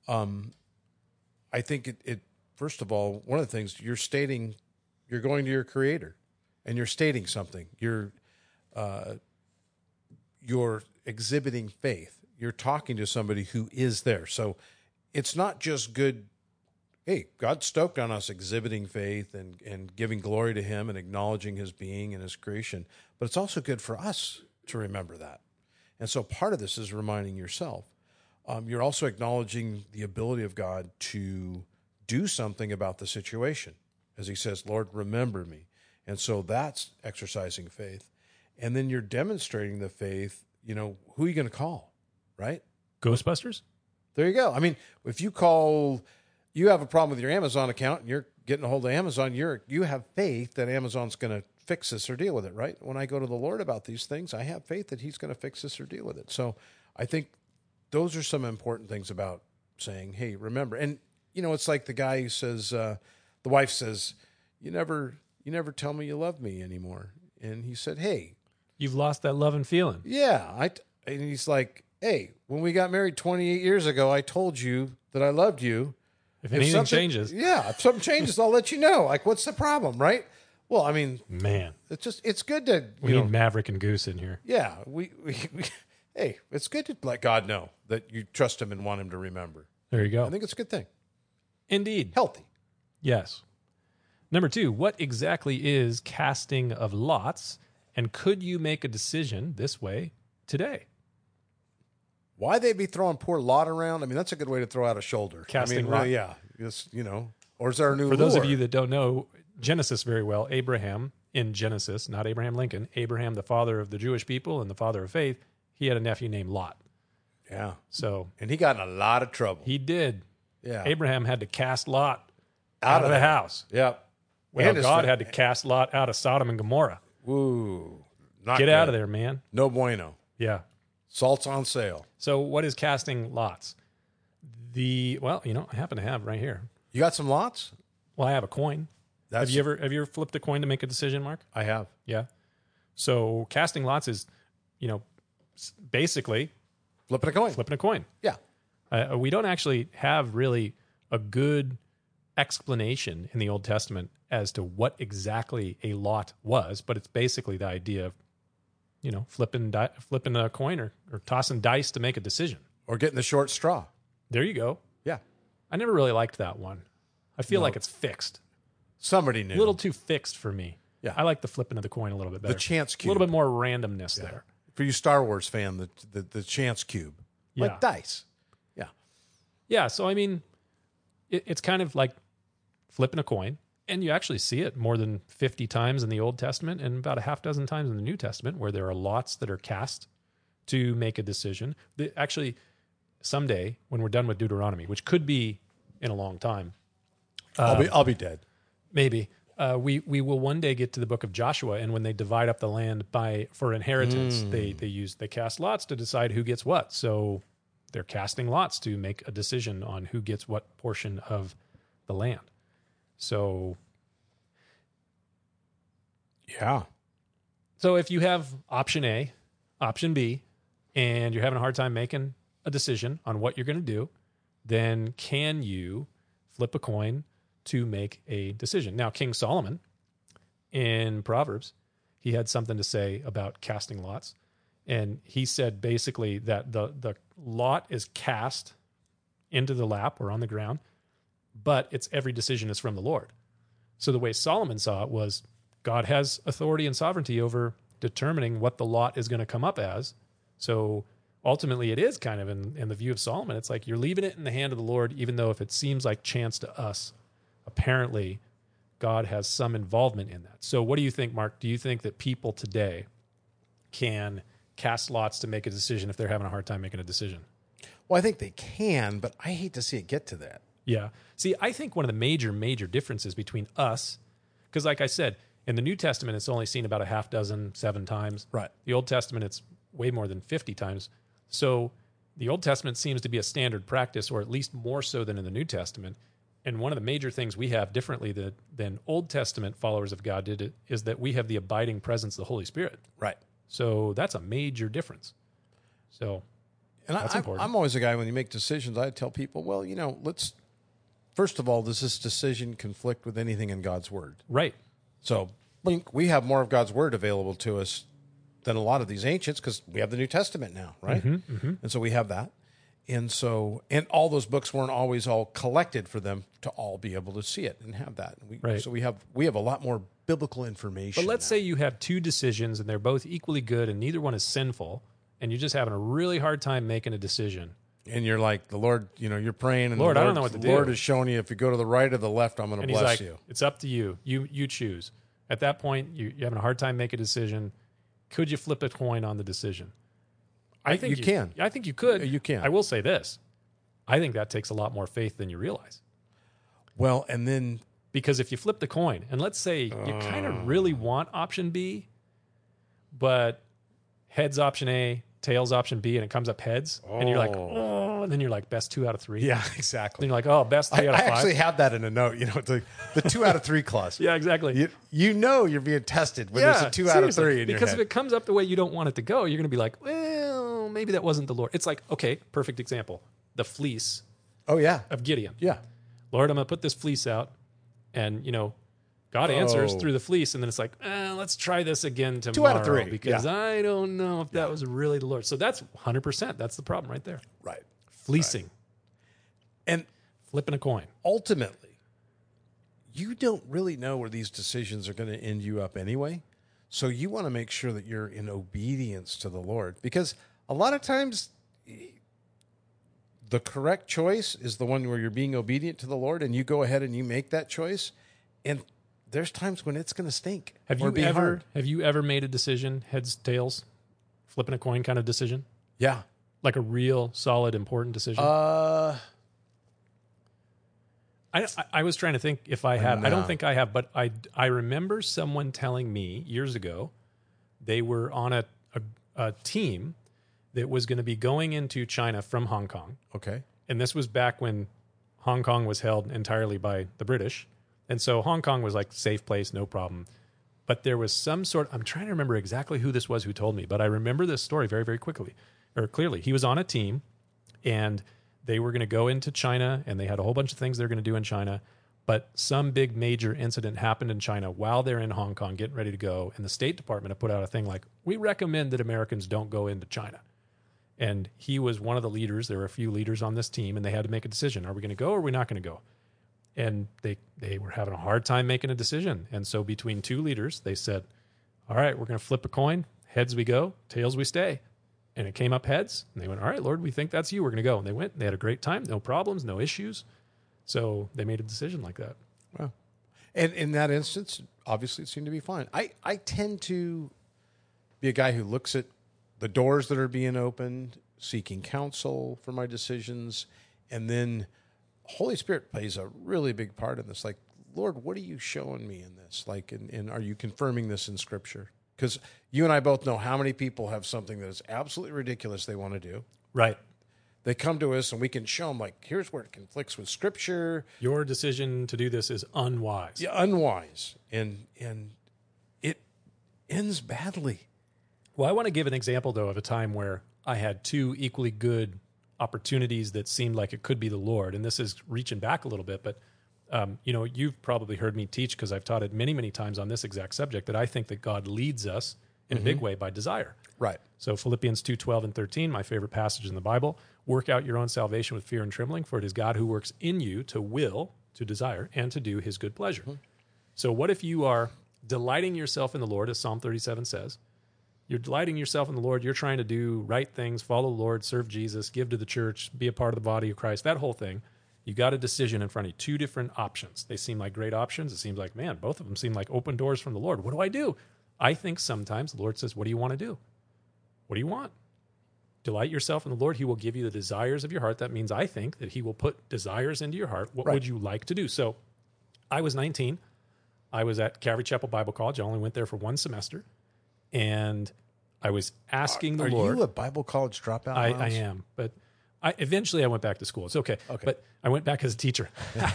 I think it first of all, one of the things you're going to your Creator and you're stating something. you're exhibiting faith. You're talking to somebody who is there. So it's not just good. Hey, God's stoked on us exhibiting faith and giving glory to him and acknowledging his being and his creation. But it's also good for us to remember that. And so part of this is reminding yourself. You're also acknowledging the ability of God to do something about the situation. As he says, Lord, remember me. And so that's exercising faith. And then you're demonstrating the faith, who are you going to call, right? Ghostbusters? There you go. I mean, if you have a problem with your Amazon account and you're getting a hold of Amazon, you have faith that Amazon's going to fix this or deal with it, right? When I go to the Lord about these things, I have faith that he's going to fix this or deal with it. So I think those are some important things about saying, hey, remember. And, it's like the guy who says, the wife says, you never tell me you love me anymore. And he said, hey. You've lost that love and feeling. Yeah. And he's like, hey, when we got married 28 years ago, I told you that I loved you. If anything changes. Yeah. If something changes, I'll let you know. Like, what's the problem, right? Well, I mean. Man. It's good to. We need Maverick and Goose in here. Yeah. Hey, it's good to let God know that you trust him and want him to remember. There you go. I think it's a good thing. Indeed. Healthy. Yes. Number 2, what exactly is casting of lots? And could you make a decision this way today? Why they be throwing poor Lot around? I mean, that's a good way to throw out a shoulder. Casting lot. lot. Yeah. Just, or is there a new For those lure? of you that don't know Genesis very well, Abraham in Genesis, not Abraham Lincoln, Abraham, the father of the Jewish people and the father of faith, he had a nephew named Lot. Yeah. So. And he got in a lot of trouble. He did. Yeah. Abraham had to cast Lot out of the house. Yep. Well, God had to cast Lot out of Sodom and Gomorrah. Woo. Get out of there, man. No bueno. Yeah. Salt's on sale. So what is casting lots? I happen to have right here. You got some lots? Well, I have a coin. Have you ever flipped a coin to make a decision, Mark? I have. Yeah. So casting lots is, basically flipping a coin. Yeah. We don't actually have really a good explanation in the Old Testament as to what exactly a lot was, but it's basically the idea of, flipping a coin or tossing dice to make a decision. Or getting the short straw. There you go. Yeah. I never really liked that one. I feel like it's fixed. Somebody knew. A little too fixed for me. Yeah. I like the flipping of the coin a little bit better. The chance cube. A little bit more randomness there. For you Star Wars fan, the chance cube. Yeah. Like dice. Yeah. Yeah. So, I mean, it's kind of like flipping a coin. And you actually see it more than 50 times in the Old Testament and about a half dozen times in the New Testament where there are lots that are cast to make a decision. Actually, someday when we're done with Deuteronomy, which could be in a long time. I'll be dead. Maybe. We will one day get to the book of Joshua, and when they divide up the land for inheritance, they cast lots to decide who gets what. So they're casting lots to make a decision on who gets what portion of the land. So, yeah. So if you have option A, option B, and you're having a hard time making a decision on what you're going to do, then can you flip a coin to make a decision? Now, King Solomon in Proverbs, he had something to say about casting lots. And he said basically that the lot is cast into the lap or on the ground, but every decision is from the Lord. So the way Solomon saw it was God has authority and sovereignty over determining what the lot is going to come up as. So ultimately it is kind of in the view of Solomon, it's like you're leaving it in the hand of the Lord, even though if it seems like chance to us, apparently God has some involvement in that. So what do you think, Mark? Do you think that people today can cast lots to make a decision if they're having a hard time making a decision? Well, I think they can, but I hate to see it get to that. Yeah. See, I think one of the major differences between us, because like I said, in the New Testament, it's only seen about a half dozen, 7 times. Right. The Old Testament, it's way more than 50 times. So the Old Testament seems to be a standard practice, or at least more so than in the New Testament. And one of the major things we have differently than Old Testament followers of God did is that we have the abiding presence of the Holy Spirit. Right. So that's a major difference. So that's important. I'm always a guy, when you make decisions, I tell people, well, first of all, does this decision conflict with anything in God's Word? Right. So we have more of God's Word available to us than a lot of these ancients because we have the New Testament now, right? And so we have that. And so, and all those books weren't always all collected for them to all be able to see it and have that. Right. So we have a lot more biblical information. But let's say you have two decisions and they're both equally good and neither one is sinful, and you're just having a really hard time making a decision. And you're like, the Lord, you're praying, and Lord, the I don't know what to the do. Lord is showing you if you go to the right or the left, I'm going to And he's bless like, you. it's up to you. You choose. At that point, you're having a hard time making a decision. Could you flip a coin on the decision? I think you can. I think you could. You can. I will say this. I think that takes a lot more faith than you realize. Well, and then Because if you flip the coin, and let's say you kind of really want option B, but heads option A, tails option B, and it comes up heads, and you're like, oh, and then you're like, best 2 out of 3. yeah, exactly. Then you're like, oh, best 3 out I of 5. actually have that in a note. It's like the 2 out of 3 clause. Yeah, exactly. You're being tested when there's a 2 out of 3 in your because head. if it comes up the way you don't want it to go, you're going to be like, well, maybe that wasn't the Lord. It's like, okay, perfect example. The fleece Oh yeah, of Gideon. yeah. Lord, I'm going to put this fleece out. And, God answers Oh. through the fleece. And then it's like, let's try this again tomorrow. 2 out of 3, Because yeah. I don't know if that was really the Lord. So that's 100%. That's the problem right there. Right. Fleecing, And flipping a coin. ultimately, you don't really know where these decisions are going to end you up anyway. So you want to make sure that you're in obedience to the Lord, because a lot of times the correct choice is the one where you're being obedient to the Lord, and you go ahead and you make that choice. And there's times when it's going to stink. Have or you be hard. ever made a decision, heads, tails, flipping a coin kind of decision? Yeah. Like a real solid, important decision? I was trying to think if I had. I don't No. think I have, but I remember someone telling me years ago they were on a team that was going to be going into China from Hong Kong. Okay. And this was back when Hong Kong was held entirely by the British. And so Hong Kong was like safe place, no problem. But there was some sort, I'm trying to remember exactly who this was who told me, but I remember this story very, very clearly. He was on a team and they were going to go into China and they had a whole bunch of things they're going to do in China. But some big major incident happened in China while they're in Hong Kong getting ready to go. And the State Department had put out a thing like, we recommend that Americans don't go into China. And he was one of the leaders. There were a few leaders on this team, and they had to make a decision. Are we going to go or are we not going to go? And they were having a hard time making a decision. And so between two leaders, they said, all right, we're going to flip a coin. Heads we go, tails we stay. And it came up heads. And they went, all right, Lord, we think that's you. We're going to go. And they went. And they had a great time. No problems, no issues. So they made a decision like that. Wow. And in that instance, obviously it seemed to be fine. I tend to be a guy who looks at the doors that are being opened, seeking counsel for my decisions, and then Holy Spirit plays a really big part in this. Like, Lord, what are you showing me in this? Like, and are you confirming this in Scripture? Because you and I both know how many people have something that is absolutely ridiculous they want to do. Right. They come to us and we can show them, like, here's where it conflicts with Scripture. Your decision to do this is unwise. Yeah, unwise. And it ends badly. Well, I want to give an example, though, of a time where I had two equally good opportunities that seemed like it could be the Lord. And this is reaching back a little bit, but you've probably heard me teach, because I've taught it many, many times on this exact subject, that I think that God leads us in a big way by desire. Right. So Philippians 2:12 and 13, my favorite passage in the Bible, work out your own salvation with fear and trembling, for it is God who works in you to will, to desire, and to do his good pleasure. So what if you are delighting yourself in the Lord, as Psalm 37 says? You're delighting yourself in the Lord. You're trying to do right things, follow the Lord, serve Jesus, give to the church, be a part of the body of Christ, that whole thing. You got a decision in front of you, two different options. They seem like great options. It seems like, man, both of them seem like open doors from the Lord. What do I do? I think sometimes the Lord says, what do you want to do? What do you want? Delight yourself in the Lord. He will give you the desires of your heart. That means I think that he will put desires into your heart. What would you like to do? So I was 19. I was at Calvary Chapel Bible College. I only went there for one semester. And I was asking the Lord. Are you a Bible college dropout? I am. But eventually I went back to school. It's okay. But I went back as a teacher.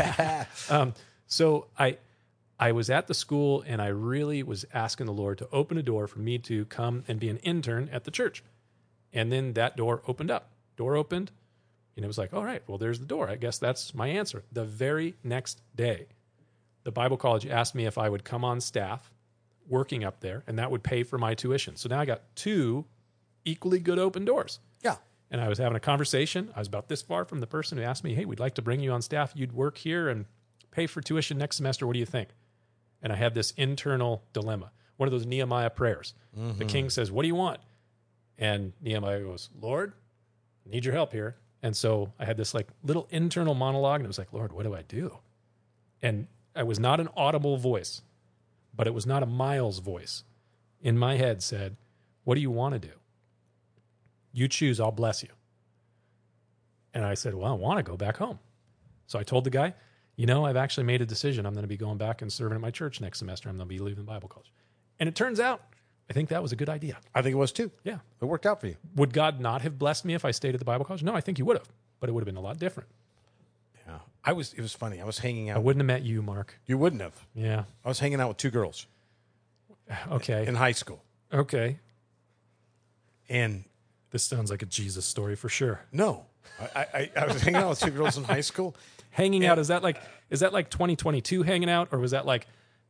So I was at the school, and I really was asking the Lord to open a door for me to come and be an intern at the church. And then that door opened up. Door opened, and it was like, all right, well, there's the door. I guess that's my answer. The very next day, the Bible college asked me if I would come on staff working up there, and that would pay for my tuition. So now I got two equally good open doors. Yeah. And I was having a conversation. I was about this far from the person who asked me, hey, we'd like to bring you on staff. You'd work here and pay for tuition next semester. What do you think? And I had this internal dilemma, one of those Nehemiah prayers. Mm-hmm. The king says, what do you want? And Nehemiah goes, Lord, I need your help here. And so I had this like little internal monologue, and it was like, Lord, what do I do? And I was not an audible voice, but it was not a Miles voice. In my head said, what do you want to do? You choose, I'll bless you. And I said, well, I want to go back home. So I told the guy, I've actually made a decision. I'm going to be going back and serving at my church next semester. I'm going to be leaving Bible college. And it turns out, I think that was a good idea. I think it was too. Yeah. It worked out for you. Would God not have blessed me if I stayed at the Bible college? No, I think he would have, but it would have been a lot different. Yeah. It was funny. I was hanging out. I wouldn't have met you, Mark. You wouldn't have. Yeah. I was hanging out with two girls. Okay. In high school. Okay. And this sounds like a Jesus story for sure. no, I was hanging out with two girls in high school. Hanging out, is that like 2022 hanging out, or was that like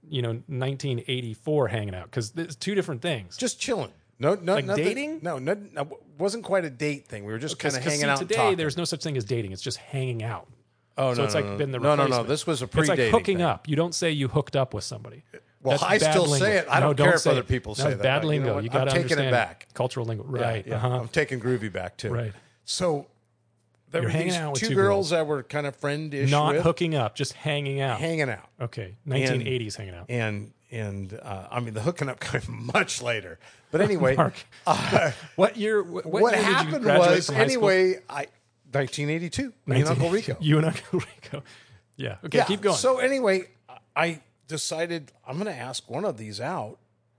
1984 hanging out? Because there's two different things. Just chilling. No, Like nothing- dating? No, wasn't quite a date thing. We were just kind of hanging out. Today, talking. there's no such thing as dating. It's just hanging out. Oh, So no, it's no, like no, been the no, no, replacement. This was a It's pre-dating like hooking thing. up. You don't say you hooked up with somebody. Well, That's I bad still lingo. say it. I No, don't care if say other it. people say That's that. bad You know lingo. what? You got I'm to taking it understand back. cultural lingo. Right. Yeah, Uh-huh. I'm taking groovy back too. Right. So there You're were hanging these out with two two girls that were kind of friend-ish Not with, hooking up, just hanging out. hanging out. Okay. 1980s hanging out. And I mean, the hooking up came much later. But anyway, Mark, what year? What year did you happened graduate was, from high school? anyway, 1982, me and Uncle Rico. You and Uncle Rico. Yeah. Okay, Yeah, keep going. So anyway, I decided I'm going to ask one of these out.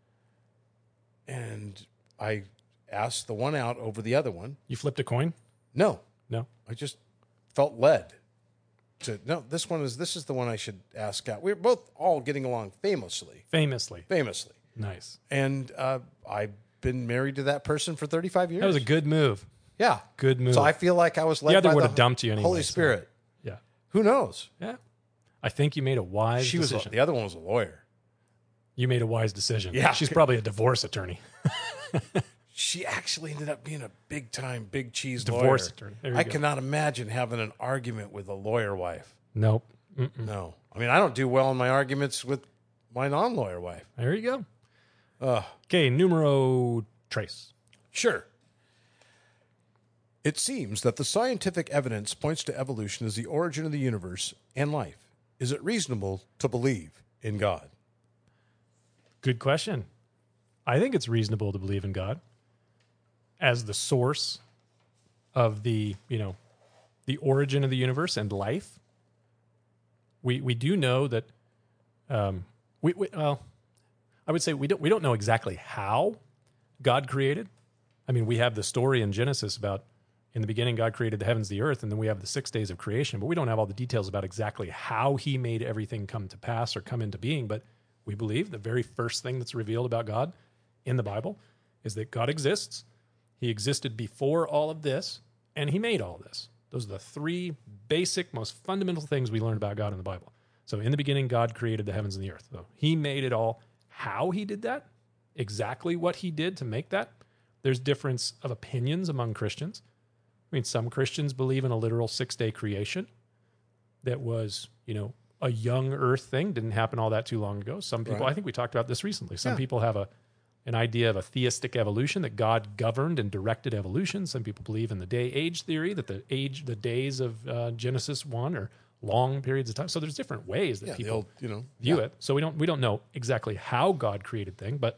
And I asked the one out over the other one. You flipped a coin? No, No. I just felt led to, no, this is the one I should ask out. We're both all getting along famously. Famously. Nice. And I've been married to that person for 35 years. That was a good move. Yeah. Good move. So I feel like I was led The other by would the have dumped you anyway, Holy so- Spirit. Yeah. Who knows? Yeah. I think you made a wise She was decision. the other one was a lawyer. You made a wise decision. Yeah. She's probably a divorce attorney. She actually ended up being a big cheese Divorce lawyer. attorney. There you I go. cannot imagine having an argument with a lawyer wife. Nope. Mm-mm. No. I mean, I don't do well in my arguments with my non-lawyer wife. There you go. Okay, numero tres. Sure. It seems that the scientific evidence points to evolution as the origin of the universe and life. Is it reasonable to believe in God? Good question. I think it's reasonable to believe in God as the source of the origin of the universe and life. We do know that I would say we don't know exactly how God created. I mean, we have the story in Genesis about in the beginning God created the heavens, the earth, and then we have the 6 days of creation, but we don't have all the details about exactly how he made everything come to pass or come into being. But we believe the very first thing that's revealed about God in the Bible is that God exists. He existed before all of this, and he made all of this. Those are the three basic, most fundamental things we learn about God in the Bible. So in the beginning, God created the heavens and the earth. So he made it all. How he did that, exactly what he did to make that, there's difference of opinions among Christians. I mean, some Christians believe in a literal 6-day creation that was, a young earth thing, didn't happen all that too long ago. Some people, Right. I think we talked about this recently. Some Yeah. people have an idea of a theistic evolution, that God governed and directed evolution. Some people believe in the day-age theory, that the days of Genesis 1 are long periods of time. So there's different ways that Yeah, people the old, view it. So we don't know exactly how God created things, but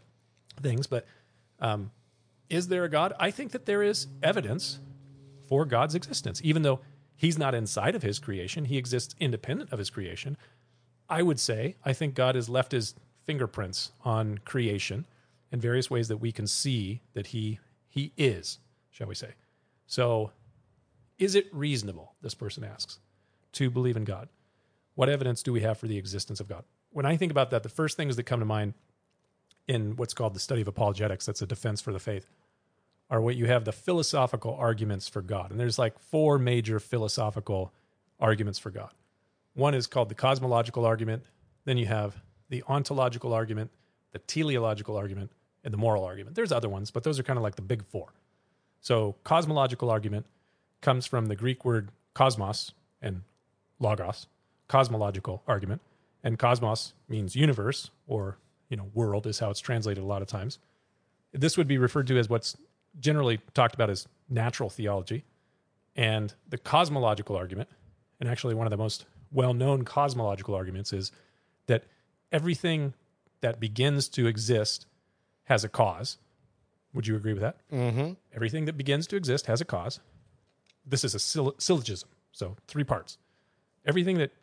is there a God? I think that there is evidence for God's existence, even though he's not inside of his creation. He exists independent of his creation. I would say, I think God has left his fingerprints on creation in various ways that we can see that he is, shall we say. So is it reasonable, this person asks, to believe in God? What evidence do we have for the existence of God? When I think about that, the first things that come to mind in what's called the study of apologetics, that's a defense for the faith, are what you have the philosophical arguments for God. And there's like 4 major philosophical arguments for God. One is called the cosmological argument. Then you have the ontological argument, the teleological argument, and the moral argument. There's other ones, but those are kind of like the big four. So cosmological argument comes from the Greek word cosmos and logos, cosmological argument. And cosmos means universe, or world is how it's translated a lot of times. This would be referred to as what's generally talked about as natural theology. And the cosmological argument, and actually one of the most well-known cosmological arguments, is that everything that begins to exist has a cause. Would you agree with that? Mm-hmm. Everything that begins to exist has a cause. This is a syllogism, so 3 parts. Everything that,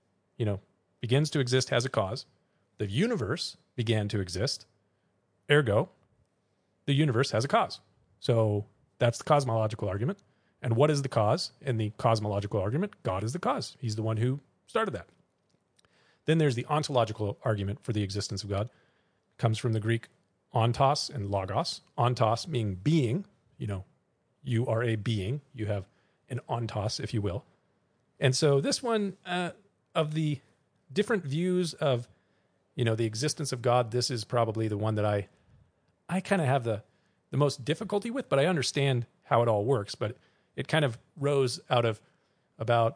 begins to exist has a cause. The universe began to exist. Ergo, the universe has a cause. So that's the cosmological argument. And what is the cause in the cosmological argument? God is the cause. He's the one who started that. Then there's the ontological argument for the existence of God. It comes from the Greek ontos and logos. Ontos meaning being. You are a being. You have an ontos, if you will. And so this one, of the different views of, the existence of God, this is probably the one that I kind of have the most difficulty with, but I understand how it all works. But it kind of rose out of about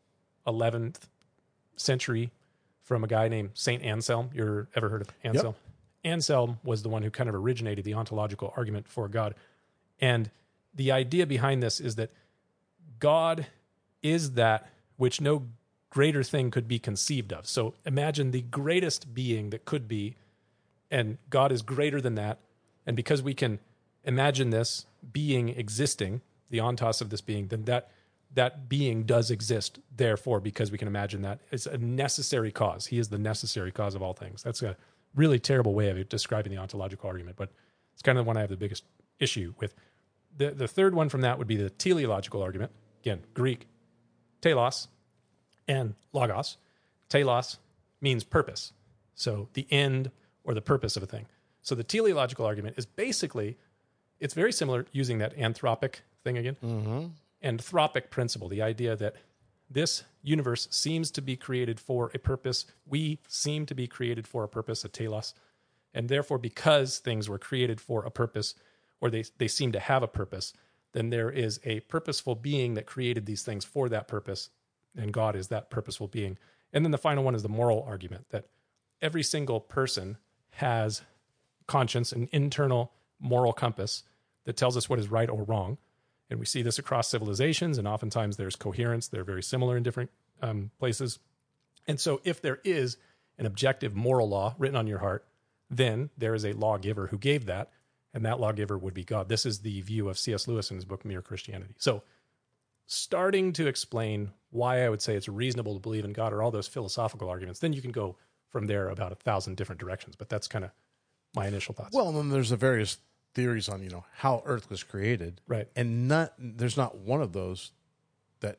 11th century from a guy named Saint Anselm. You ever heard of Anselm? Yep. Anselm was the one who kind of originated the ontological argument for God. And the idea behind this is that God is that which no greater thing could be conceived of. So imagine the greatest being that could be, and God is greater than that. And because we can imagine this being existing, the ontos of this being, then that being does exist. Therefore, because we can imagine that, it's a necessary cause. He is the necessary cause of all things. That's a really terrible way of describing the ontological argument, but it's kind of the one I have the biggest issue with. The third one from that would be the teleological argument. Again, Greek, telos, and logos. Telos means purpose. So the end or the purpose of a thing. So the teleological argument is basically, it's very similar using that anthropic thing again. Mm-hmm. Anthropic principle, the idea that this universe seems to be created for a purpose. We seem to be created for a purpose, a telos. And therefore, because things were created for a purpose, or they seem to have a purpose, then there is a purposeful being that created these things for that purpose, and God is that purposeful being. And then the final one is the moral argument, that every single person has conscience, an internal moral compass that tells us what is right or wrong. And we see this across civilizations, and oftentimes there's coherence. They're very similar in different places. And so if there is an objective moral law written on your heart, then there is a lawgiver who gave that, and that lawgiver would be God. This is the view of C.S. Lewis in his book, Mere Christianity. So starting to explain why I would say it's reasonable to believe in God, or all those philosophical arguments, then you can go from there about 1,000 different directions. But that's kind of my initial thoughts. Well, and then there's the various theories on, how Earth was created. Right. And there's not one of those that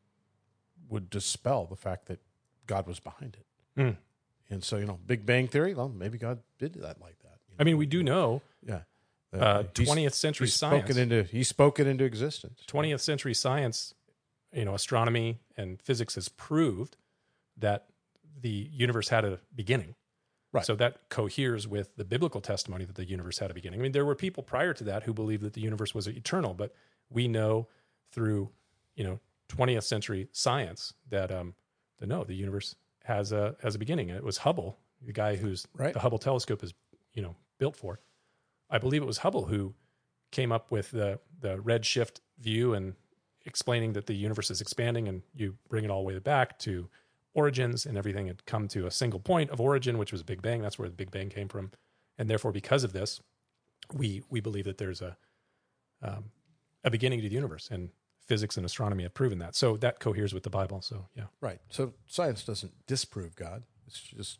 would dispel the fact that God was behind it. Mm. And so, Big Bang Theory, well, maybe God did that like that. I mean, we do know. Yeah. 20th century science. He spoke it into existence. 20th century science, astronomy and physics has proved that the universe had a beginning. Right. So that coheres with the biblical testimony that the universe had a beginning. I mean, there were people prior to that who believed that the universe was eternal, but we know through, 20th century science that no, the universe has a beginning. And it was Hubble, the guy who's the Hubble telescope is, built for. I believe it was Hubble who came up with the redshift view and explaining that the universe is expanding, and you bring it all the way back to origins, and everything had come to a single point of origin, which was Big Bang. That's where the Big Bang came from. And therefore, because of this, we believe that there's a beginning to the universe, and physics and astronomy have proven that. So that coheres with the Bible. So, yeah. Right. So science doesn't disprove God. It's just...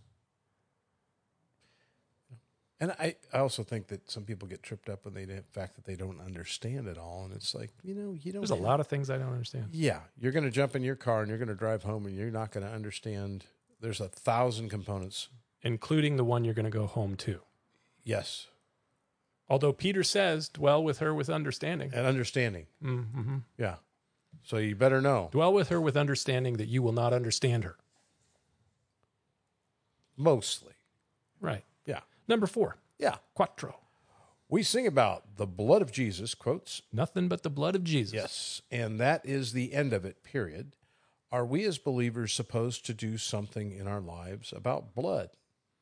And I also think that some people get tripped up when the fact that they don't understand it all. And it's like, you don't... There's a lot of things I don't understand. Yeah. You're going to jump in your car and you're going to drive home, and you're not going to understand. There's 1,000 components. Including the one you're going to go home to. Yes. Although Peter says, dwell with her with understanding. And understanding. Mm-hmm. Yeah. So you better know. Dwell with her with understanding that you will not understand her. Mostly. Right. Yeah. Number 4, Yeah. quattro. We sing about the blood of Jesus, quotes. Nothing but the blood of Jesus. Yes. And that is the end of it, period. Are we as believers supposed to do something in our lives about blood?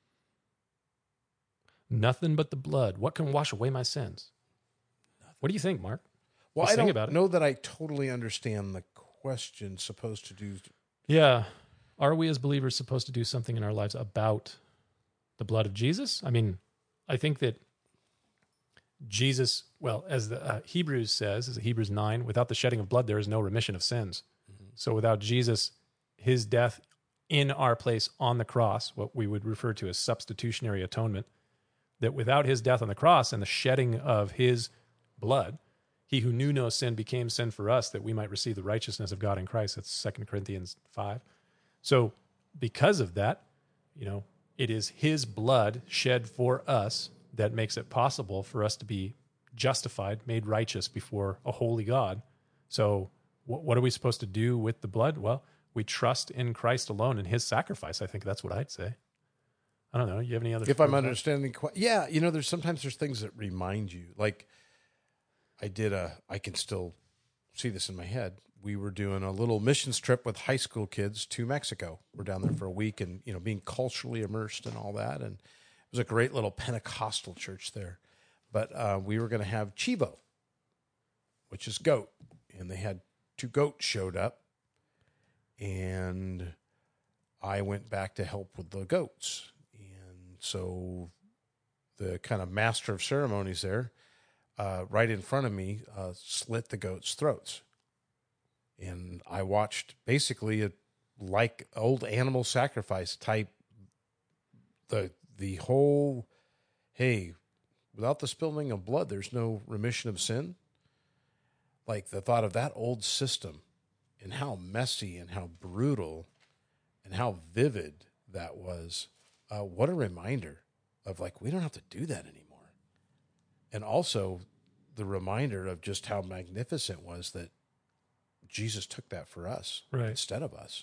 Nothing but the blood. What can wash away my sins? What do you think, Mark? Well, Let's I think don't about it. know that I totally understand the question, supposed to do. Yeah. Are we as believers supposed to do something in our lives about the blood of Jesus? I mean, I think that Jesus, well, as the Hebrews says, as Hebrews 9, without the shedding of blood, there is no remission of sins. So without Jesus, his death in our place on the cross, what we would refer to as substitutionary atonement, that without his death on the cross and the shedding of his blood, he who knew no sin became sin for us that we might receive the righteousness of God in Christ. That's 2 Corinthians 5. So because of that, it is his blood shed for us that makes it possible for us to be justified, made righteous before a holy God. So what are we supposed to do with the blood? Well, we trust in Christ alone and his sacrifice. I think that's what I'd say. I don't know. You have any other? If I'm understanding, yeah, there's things that remind you. Like I can still see this in my head. We were doing a little missions trip with high school kids to Mexico. We're down there for a week and, being culturally immersed and all that. And it was a great little Pentecostal church there. But we were going to have chivo, which is goat. And they had 2 goats showed up. And I went back to help with the goats. And so the kind of master of ceremonies there, right in front of me, slit the goats' throats. And I watched basically like old animal sacrifice type, the whole, hey, without the spilling of blood, there's no remission of sin. Like the thought of that old system and how messy and how brutal and how vivid that was. What a reminder of we don't have to do that anymore. And also the reminder of just how magnificent was that Jesus took that for us instead of us.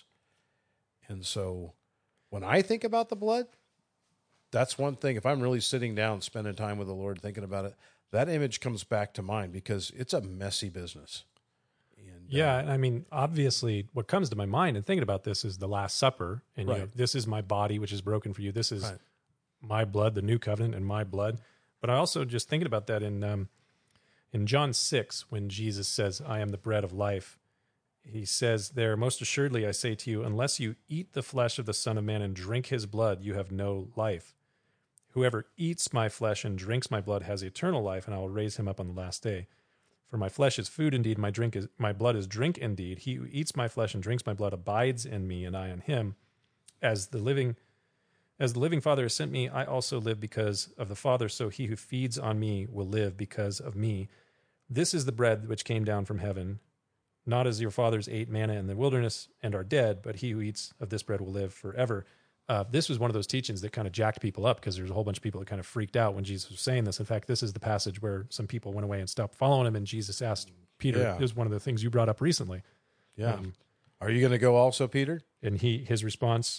And so when I think about the blood, that's one thing. If I'm really sitting down, spending time with the Lord, thinking about it, that image comes back to mind because it's a messy business. And, yeah. I mean, obviously what comes to my mind and thinking about this is the Last Supper. And this is my body, which is broken for you. This is my blood, the new covenant and my blood. But I also just thinking about that in John 6, when Jesus says, I am the bread of life, he says there, most assuredly I say to you, unless you eat the flesh of the Son of Man and drink his blood, you have no life. Whoever eats my flesh and drinks my blood has eternal life, and I will raise him up on the last day. For my flesh is food indeed, my blood is drink indeed. He who eats my flesh and drinks my blood abides in me, and I in him. As the living Father has sent me, I also live because of the Father, so he who feeds on me will live because of me. This is the bread which came down from heaven, not as your fathers ate manna in the wilderness and are dead, but he who eats of this bread will live forever. This was one of those teachings that kind of jacked people up because there's a whole bunch of people that kind of freaked out when Jesus was saying this. In fact, this is the passage where some people went away and stopped following him, and Jesus asked Peter, it was one of the things you brought up recently. Yeah. Are you going to go also, Peter? And his response,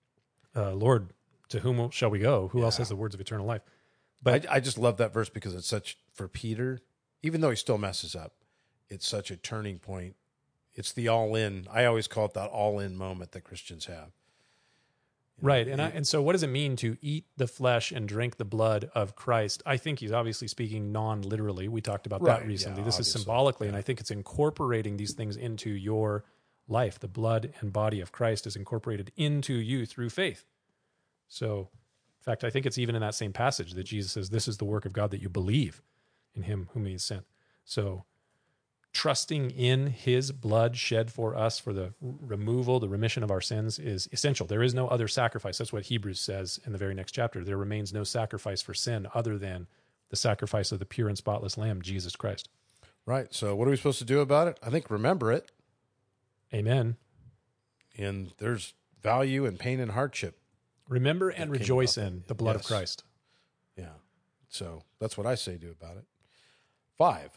Lord, to whom shall we go? Who else has the words of eternal life? But I just love that verse because it's such, for Peter, even though he still messes up, it's such a turning point. It's the all-in. I always call it that all-in moment that Christians have. Right. And so what does it mean to eat the flesh and drink the blood of Christ? I think he's obviously speaking non-literally. We talked about that recently. This is symbolically, and I think it's incorporating these things into your life. The blood and body of Christ is incorporated into you through faith. So, in fact, I think it's even in that same passage that Jesus says, this is the work of God, that you believe in him whom he has sent. So trusting in his blood shed for us for the removal, the remission of our sins is essential. There is no other sacrifice. That's what Hebrews says in the very next chapter. There remains no sacrifice for sin other than the sacrifice of the pure and spotless Lamb, Jesus Christ. Right. So what are we supposed to do about it? I think remember it. Amen. And there's value and pain and hardship. Remember and rejoice in the blood of Christ. Yeah. So that's what I say do about it. 5.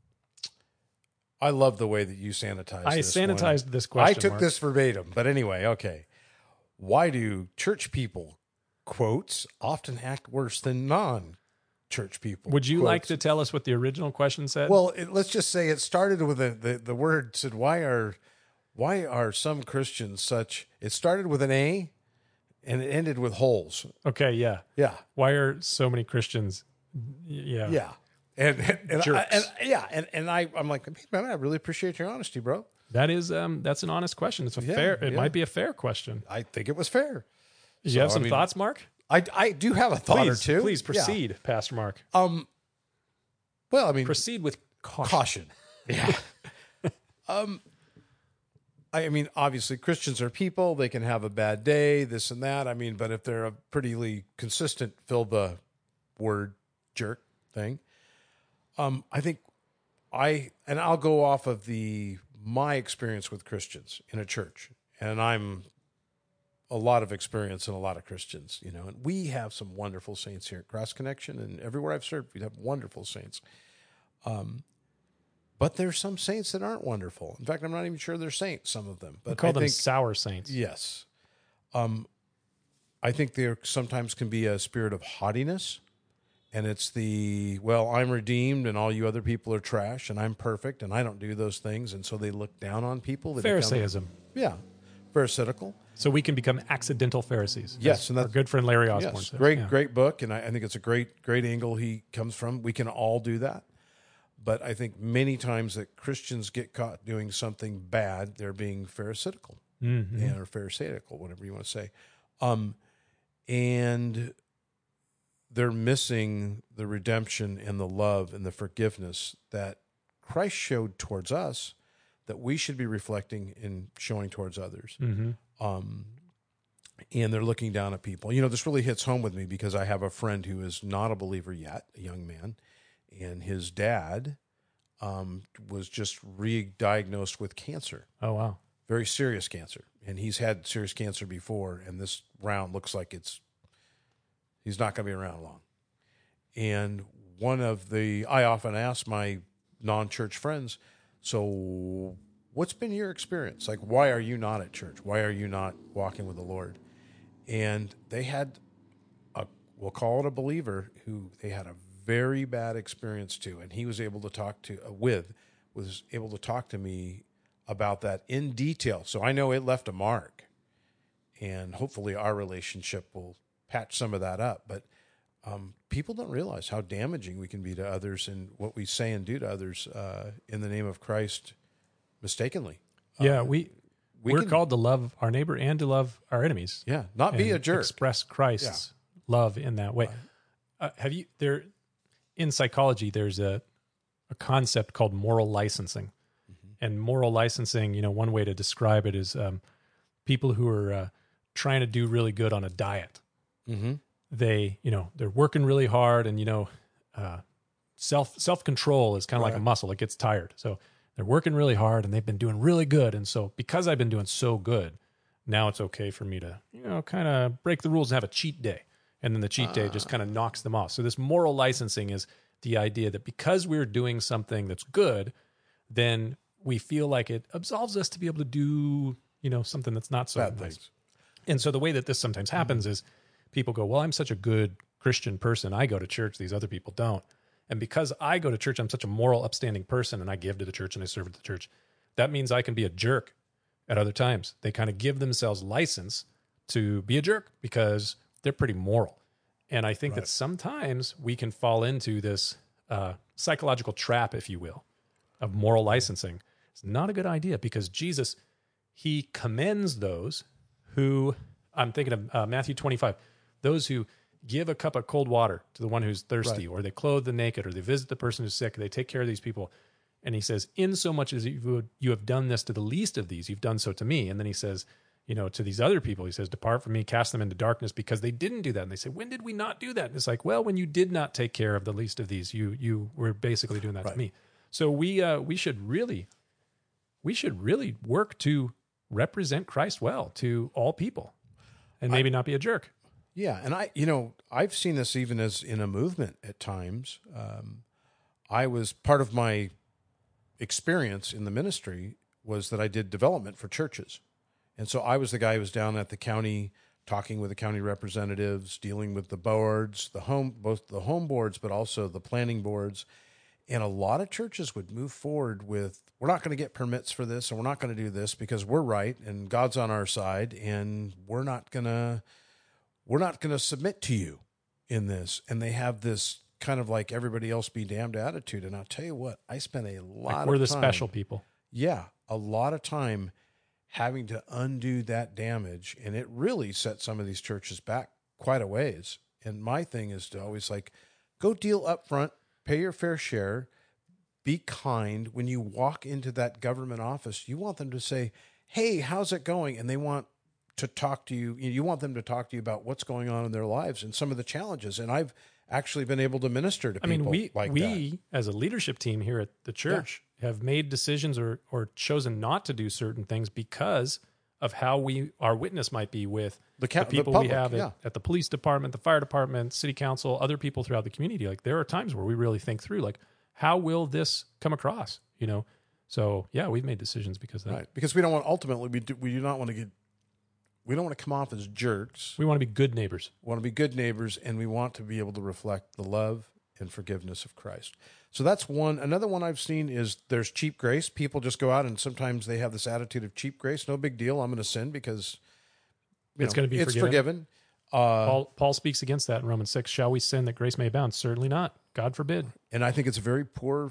I love the way that you sanitized this sanitized one. this question, I took Mark. this verbatim, but anyway, okay. Why do church people quotes often act worse than non-church people. Would you like quotes. to tell us what the original question said? Well, let's just say it started with the word said, why are some Christians such? It started with an A, and it ended with holes. okay, yeah. Yeah, Why are so many Christians? Yeah. yeah, and Jerks. I'm like, man, I really appreciate your honesty, bro. That is that's an honest question. It's a fair. It might be a fair question. I think it was fair. Do you have some thoughts, Mark? I do have a thought or two. Please proceed, Pastor Mark. Well, I mean, Proceed with caution. caution. Yeah. I mean, obviously, Christians are people. They can have a bad day, this and that. I mean, but if they're a pretty consistent, fill the word jerk thing, I think I'll go off of my experience with Christians in a church, and I'm a lot of experience in a lot of Christians, and we have some wonderful saints here at Cross Connection, and everywhere I've served, we have wonderful saints. But there's some saints that aren't wonderful. In fact, I'm not even sure they're saints, some of them. But We call them sour saints. yes. I think there sometimes can be a spirit of haughtiness, and it's I'm redeemed and all you other people are trash and I'm perfect and I don't do those things, and so they look down on people. They Pharisaism. Pharisaical. So we can become accidental Pharisees. Yes, as and our that's good friend Larry Osborne yes, says. great, Yeah. great book, and I think it's a great angle he comes from. We can all do that, but I think many times that Christians get caught doing something bad, they're being pharisaical or pharisaical, whatever you want to say, and they're missing the redemption and the love and the forgiveness that Christ showed towards us, that we should be reflecting and showing towards others. And they're looking down at people. This really hits home with me because I have a friend who is not a believer yet, a young man, and his dad was just re-diagnosed with cancer, Oh, wow. very serious cancer. And he's had serious cancer before, and this round looks like he's not going to be around long. And I often ask my non-church friends, so what's been your experience? Like, why are you not at church? Why are you not walking with the Lord? And they had we'll call it a believer who they had a very bad experience too. And he was able to talk to me about that in detail. So I know it left a mark, and hopefully our relationship will patch some of that up. But people don't realize how damaging we can be to others and what we say and do to others in the name of Christ mistakenly. Yeah, we're called to love our neighbor and to love our enemies. Yeah, not be a and jerk. Express Christ's love in that way. In psychology, there's a concept called moral licensing. And moral licensing, one way to describe it is people who are trying to do really good on a diet. They're working really hard, and self-control is kind of like a muscle. It gets tired. So they're working really hard and they've been doing really good. And so because I've been doing so good, now it's okay for me to, kind of break the rules and have a cheat day. And then the cheat day just kind of knocks them off. So this moral licensing is the idea that because we're doing something that's good, then we feel like it absolves us to be able to do, something that's not so Bad nice. things. And so the way that this sometimes happens is people go, well, I'm such a good Christian person. I go to church. These other people don't. And because I go to church, I'm such a moral, upstanding person, and I give to the church and I serve at the church. That means I can be a jerk at other times. They kind of give themselves license to be a jerk because they're pretty moral. And I think that sometimes we can fall into this psychological trap, if you will, of moral licensing. It's not a good idea because Jesus, he commends those who, I'm thinking of Matthew 25, those who give a cup of cold water to the one who's thirsty, or they clothe the naked, or they visit the person who's sick, they take care of these people. And he says, in so much as you have done this to the least of these, you've done so to me. And then he says, to these other people, he says, depart from me, cast them into darkness, because they didn't do that. And they say, when did we not do that? And it's like, well, when you did not take care of the least of these, you were basically doing that to me. So we should really work to represent Christ well to all people and maybe not be a jerk. Yeah, and I've seen this even as in a movement at times. I was part of my experience in the ministry was that I did development for churches. And so I was the guy who was down at the county talking with the county representatives, dealing with the boards, both the home boards, but also the planning boards. And a lot of churches would move forward with, we're not going to get permits for this, and we're not going to do this because we're right and God's on our side, and we're not going to submit to you in this. And they have this kind of like everybody else be damned attitude. And I'll tell you what, I spent a lot of time. We're the special people. Yeah, a lot of time having to undo that damage. And it really set some of these churches back quite a ways. And my thing is to always like, go deal up front, pay your fair share, be kind. When you walk into that government office, you want them to say, hey, how's it going? And they want to talk to you. You want them to talk to you about what's going on in their lives and some of the challenges. And I've actually been able to minister to people like that. We as a leadership team here at the church have made decisions or chosen not to do certain things because of how our witness might be with the people public, we have at the police department, the fire department, city council, other people throughout the community. Like there are times where we really think through, like, how will this come across? You know? So yeah, we've made decisions because of that. Right. Because we don't want, ultimately, we do not want to we don't want to come off as jerks. We want to be good neighbors. We want to be good neighbors, and we want to be able to reflect the love and forgiveness of Christ. So that's one. Another one I've seen is there's cheap grace. People just go out and sometimes they have this attitude of cheap grace. No big deal. I'm going to sin because it's going to be forgiven. Paul speaks against that in Romans 6. Shall we sin that grace may abound? Certainly not. God forbid. And I think it's a very poor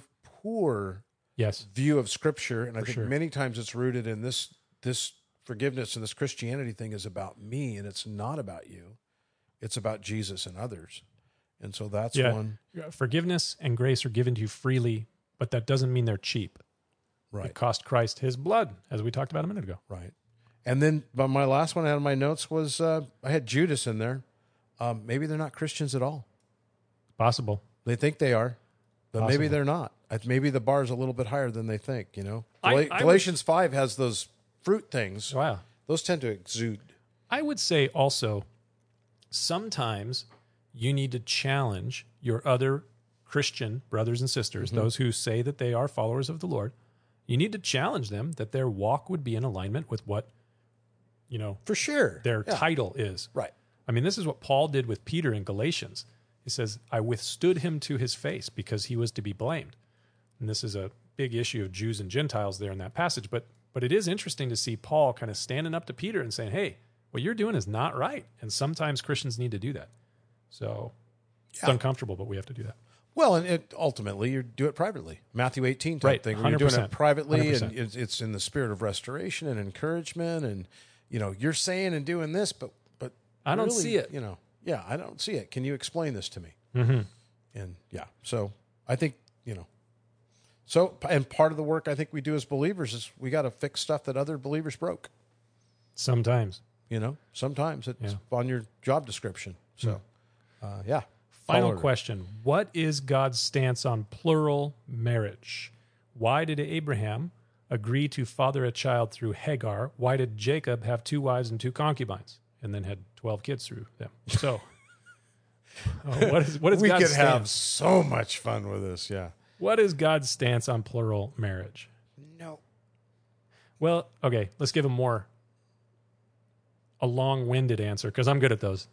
view of Scripture. And I think many times it's rooted in this forgiveness, and this Christianity thing is about me, and it's not about you. It's about Jesus and others. And so that's one. Forgiveness and grace are given to you freely, but that doesn't mean they're cheap. Right. It cost Christ his blood, as we talked about a minute ago. Right. And then, but my last one out of my notes was I had Judas in there. Maybe they're not Christians at all. Possible. They think they are, but maybe they're not. Maybe the bar is a little bit higher than they think, you know? Galatians 5 has those fruit things. Wow. Those tend to exude. I would say also, sometimes you need to challenge your other Christian brothers and sisters, those who say that they are followers of the Lord. You need to challenge them that their walk would be in alignment with what, for sure, their title is. Right. I mean, this is what Paul did with Peter in Galatians. He says, I withstood him to his face because he was to be blamed. And this is a big issue of Jews and Gentiles there in that passage. But it is interesting to see Paul kind of standing up to Peter and saying, hey, what you're doing is not right. And sometimes Christians need to do that. So it's uncomfortable, but we have to do that. Well, and ultimately, you do it privately. Matthew 18 type thing. Where you're doing it privately, 100%. And it's in the spirit of restoration and encouragement. And, you're saying and doing this, but I don't see it. I don't see it. Can you explain this to me? Mm-hmm. And so I think, and part of the work I think we do as believers is we got to fix stuff that other believers broke. Sometimes. Sometimes it's on your job description. So, Final question. What is God's stance on plural marriage? Why did Abraham agree to father a child through Hagar? Why did Jacob have 2 wives and 2 concubines and then had 12 kids through them? So, what is we God's could stance? have so much fun with this. Yeah. What is God's stance on plural marriage? No. Well, okay, let's give a long-winded answer because I'm good at those.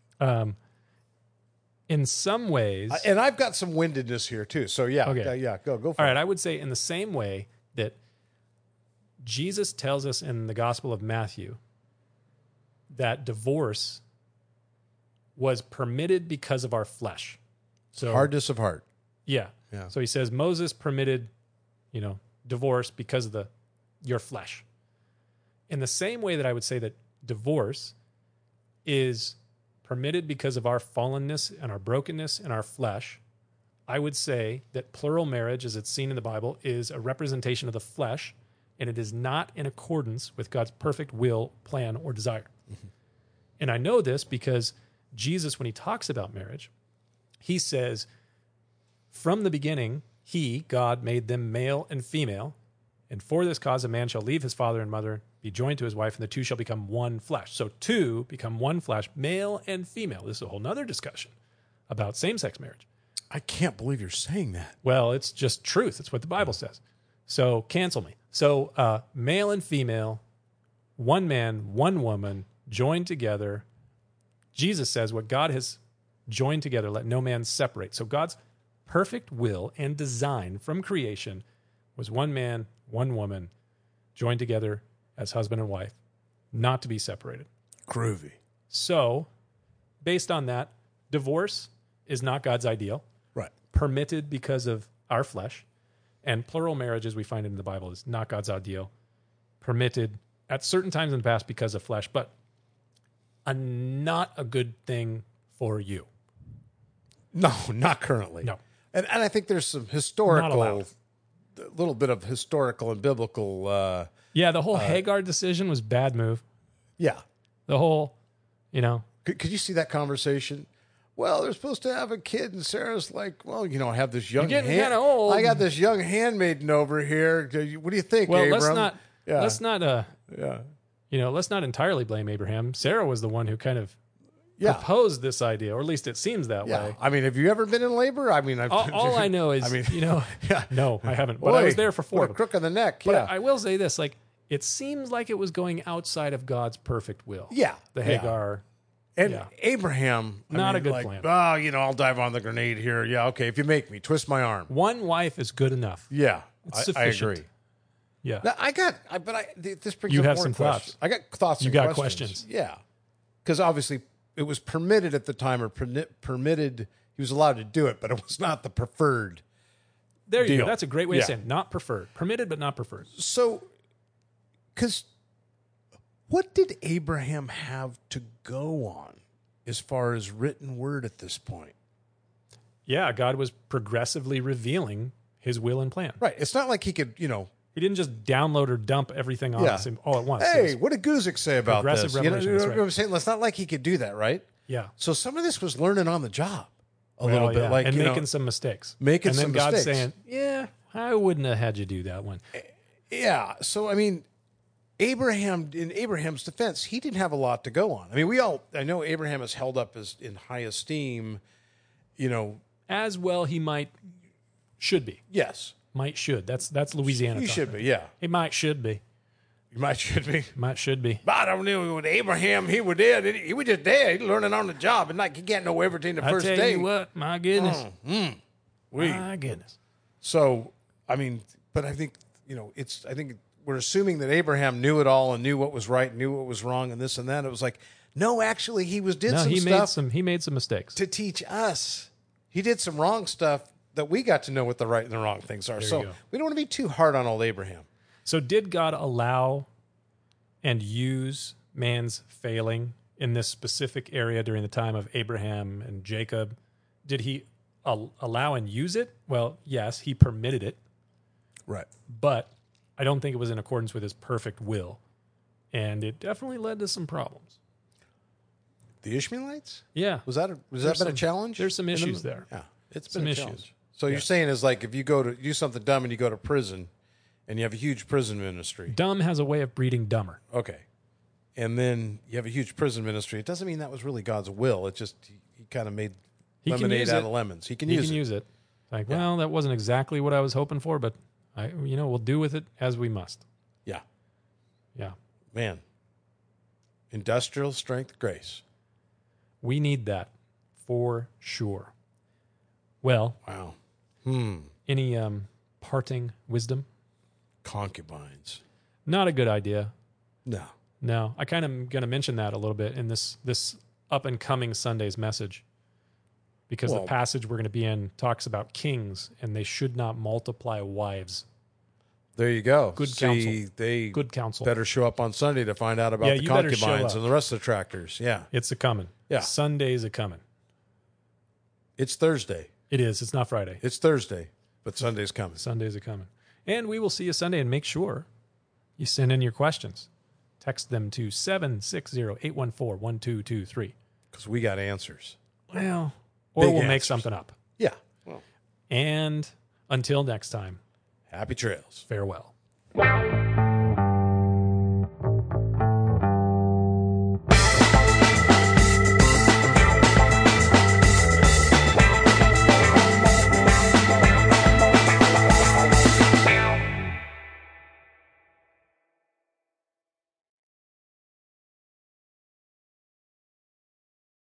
In some ways, and I've got some windedness here too. So go for it. All right, I would say in the same way that Jesus tells us in the Gospel of Matthew that divorce was permitted because of our flesh. So hardness of heart. Yeah. So he says Moses permitted, divorce because of your flesh. In the same way that I would say that divorce is permitted because of our fallenness and our brokenness and our flesh, I would say that plural marriage, as it's seen in the Bible, is a representation of the flesh, and it is not in accordance with God's perfect will, plan, or desire. Mm-hmm. And I know this because Jesus, when he talks about marriage, he says, from the beginning, God, made them male and female, and for this cause a man shall leave his father and mother, be joined to his wife, and the two shall become one flesh. So 2 become one flesh, male and female. This is a whole nother discussion about same-sex marriage. I can't believe you're saying that. Well, it's just truth. It's what the Bible says. So cancel me. So male and female, one man, one woman, joined together Jesus says, what God has joined together, let no man separate. So God's perfect will and design from creation was one man, one woman, joined together as husband and wife, not to be separated. Groovy. So, based on that, divorce is not God's ideal, Right. permitted because of our flesh, and plural marriage, as we find it in the Bible, is not God's ideal, permitted at certain times in the past because of flesh, but not a good thing for you. No, not currently. No. And I think there's some Not historical, allowed. a little bit of historical and biblical. Yeah, the whole Hagar decision was bad move. Yeah. The whole, Could you see that conversation? Well, they're supposed to have a kid, and Sarah's like, well, I have this young You're getting kinda old. I got this young handmaiden over here. What do you think, well, Abram? let's not Yeah. let's not entirely blame Abraham. Sarah was the one who kind of Yeah. proposed this idea, or at least it seems that Yeah. way. I mean, have you ever been in labor? I mean, All I know is, yeah. no, I haven't, but I was there for 4 What of a them. crook of the neck. But Yeah. I will say this, it seems like it was going outside of God's perfect will. Yeah. The Yeah. Hagar. And Yeah. Abraham, Not a good plan. Oh, I'll dive on the grenade here. Yeah, okay. If you make me twist my arm. One wife is good enough. Yeah, It's I sufficient. agree. Yeah. Now, this brings You up have more some questions. thoughts. I got thoughts. You and got questions. questions. Yeah, because obviously it was permitted at the time, or permitted. He was allowed to do it, but it was not the preferred. There you Deal. go. That's a great way Yeah. of saying it. Not preferred. Permitted, but not preferred. So, because what did Abraham have to go on as far as written word at this point? Yeah, God was progressively revealing his will and plan. Right. It's not like he could, He didn't just download or dump everything on Yeah. us all at once. It Hey, was- what did Guzik say about Progressive this? revelation, that's what I'm saying? It's not like he could do that, right? yeah. So some of this was learning on the job a Well, little bit, yeah. like and you making know, some mistakes. making and then some God mistakes. saying, yeah, I wouldn't have had you do that one. yeah. So I mean, Abraham, in Abraham's defense, he didn't have a lot to go on. I mean, I know Abraham is held up as in high esteem. As well, he should be. Yes, Should. That's Louisiana. he talk. should be. Yeah, He should be. you should be. Should be. But I don't know with Abraham. He was dead. He was just dead. He learning on the job, and like he can't know everything the I first tell day. you what, my goodness. We- My goodness. So, I mean, but I think, I think we're assuming that Abraham knew it all and knew what was right, knew what was wrong, and this and that. It was like, no, actually, he did No, some he stuff made some mistakes. to teach us. He did some wrong stuff that we got to know what the right and the wrong things are. you So go. we don't want to be too hard on old Abraham. So did God allow and use man's failing in this specific area during the time of Abraham and Jacob? Did he allow and use it? Well, yes, he permitted it, Right. but I don't think it was in accordance with his perfect will. And it definitely led to some problems. The Ishmaelites? Yeah. Was that been a some- challenge? there's some in the- issues there. Yeah, it's Some been a issues. challenge. So you're saying is like if you go to do something dumb and you go to prison, and you have a huge prison ministry. Dumb has a way of breeding dumber. Okay. And then you have a huge prison ministry. It doesn't mean that was really God's will. It just, he kind of made He can lemonade use out it. of lemons. He can He use can it. use it. Like, well, that wasn't exactly what I was hoping for, but we'll do with it as we must. Yeah. Yeah. Man. Industrial strength grace. We need that for sure. Well, Wow. any parting wisdom? Concubines. Not a good idea. No. No, I kind of going to mention that a little bit in this up and coming Sunday's message, because Well- the passage we're going to be in talks about kings and they should not multiply wives. There you go. Good See, counsel. they Good counsel. better show up on Sunday to find out about Yeah, the you better show concubines up. and the rest of the tractors. Yeah. It's a coming. Yeah. Sunday's a coming. It's Thursday. It is. It's not Friday. It's Thursday, but Sunday's coming. Sunday's a coming. And we will see you Sunday, and make sure you send in your questions. Text them to 760-814-1223. Because we got answers. Well, or Big we'll make answers. something up. Yeah. Well, And until next time, happy trails. farewell.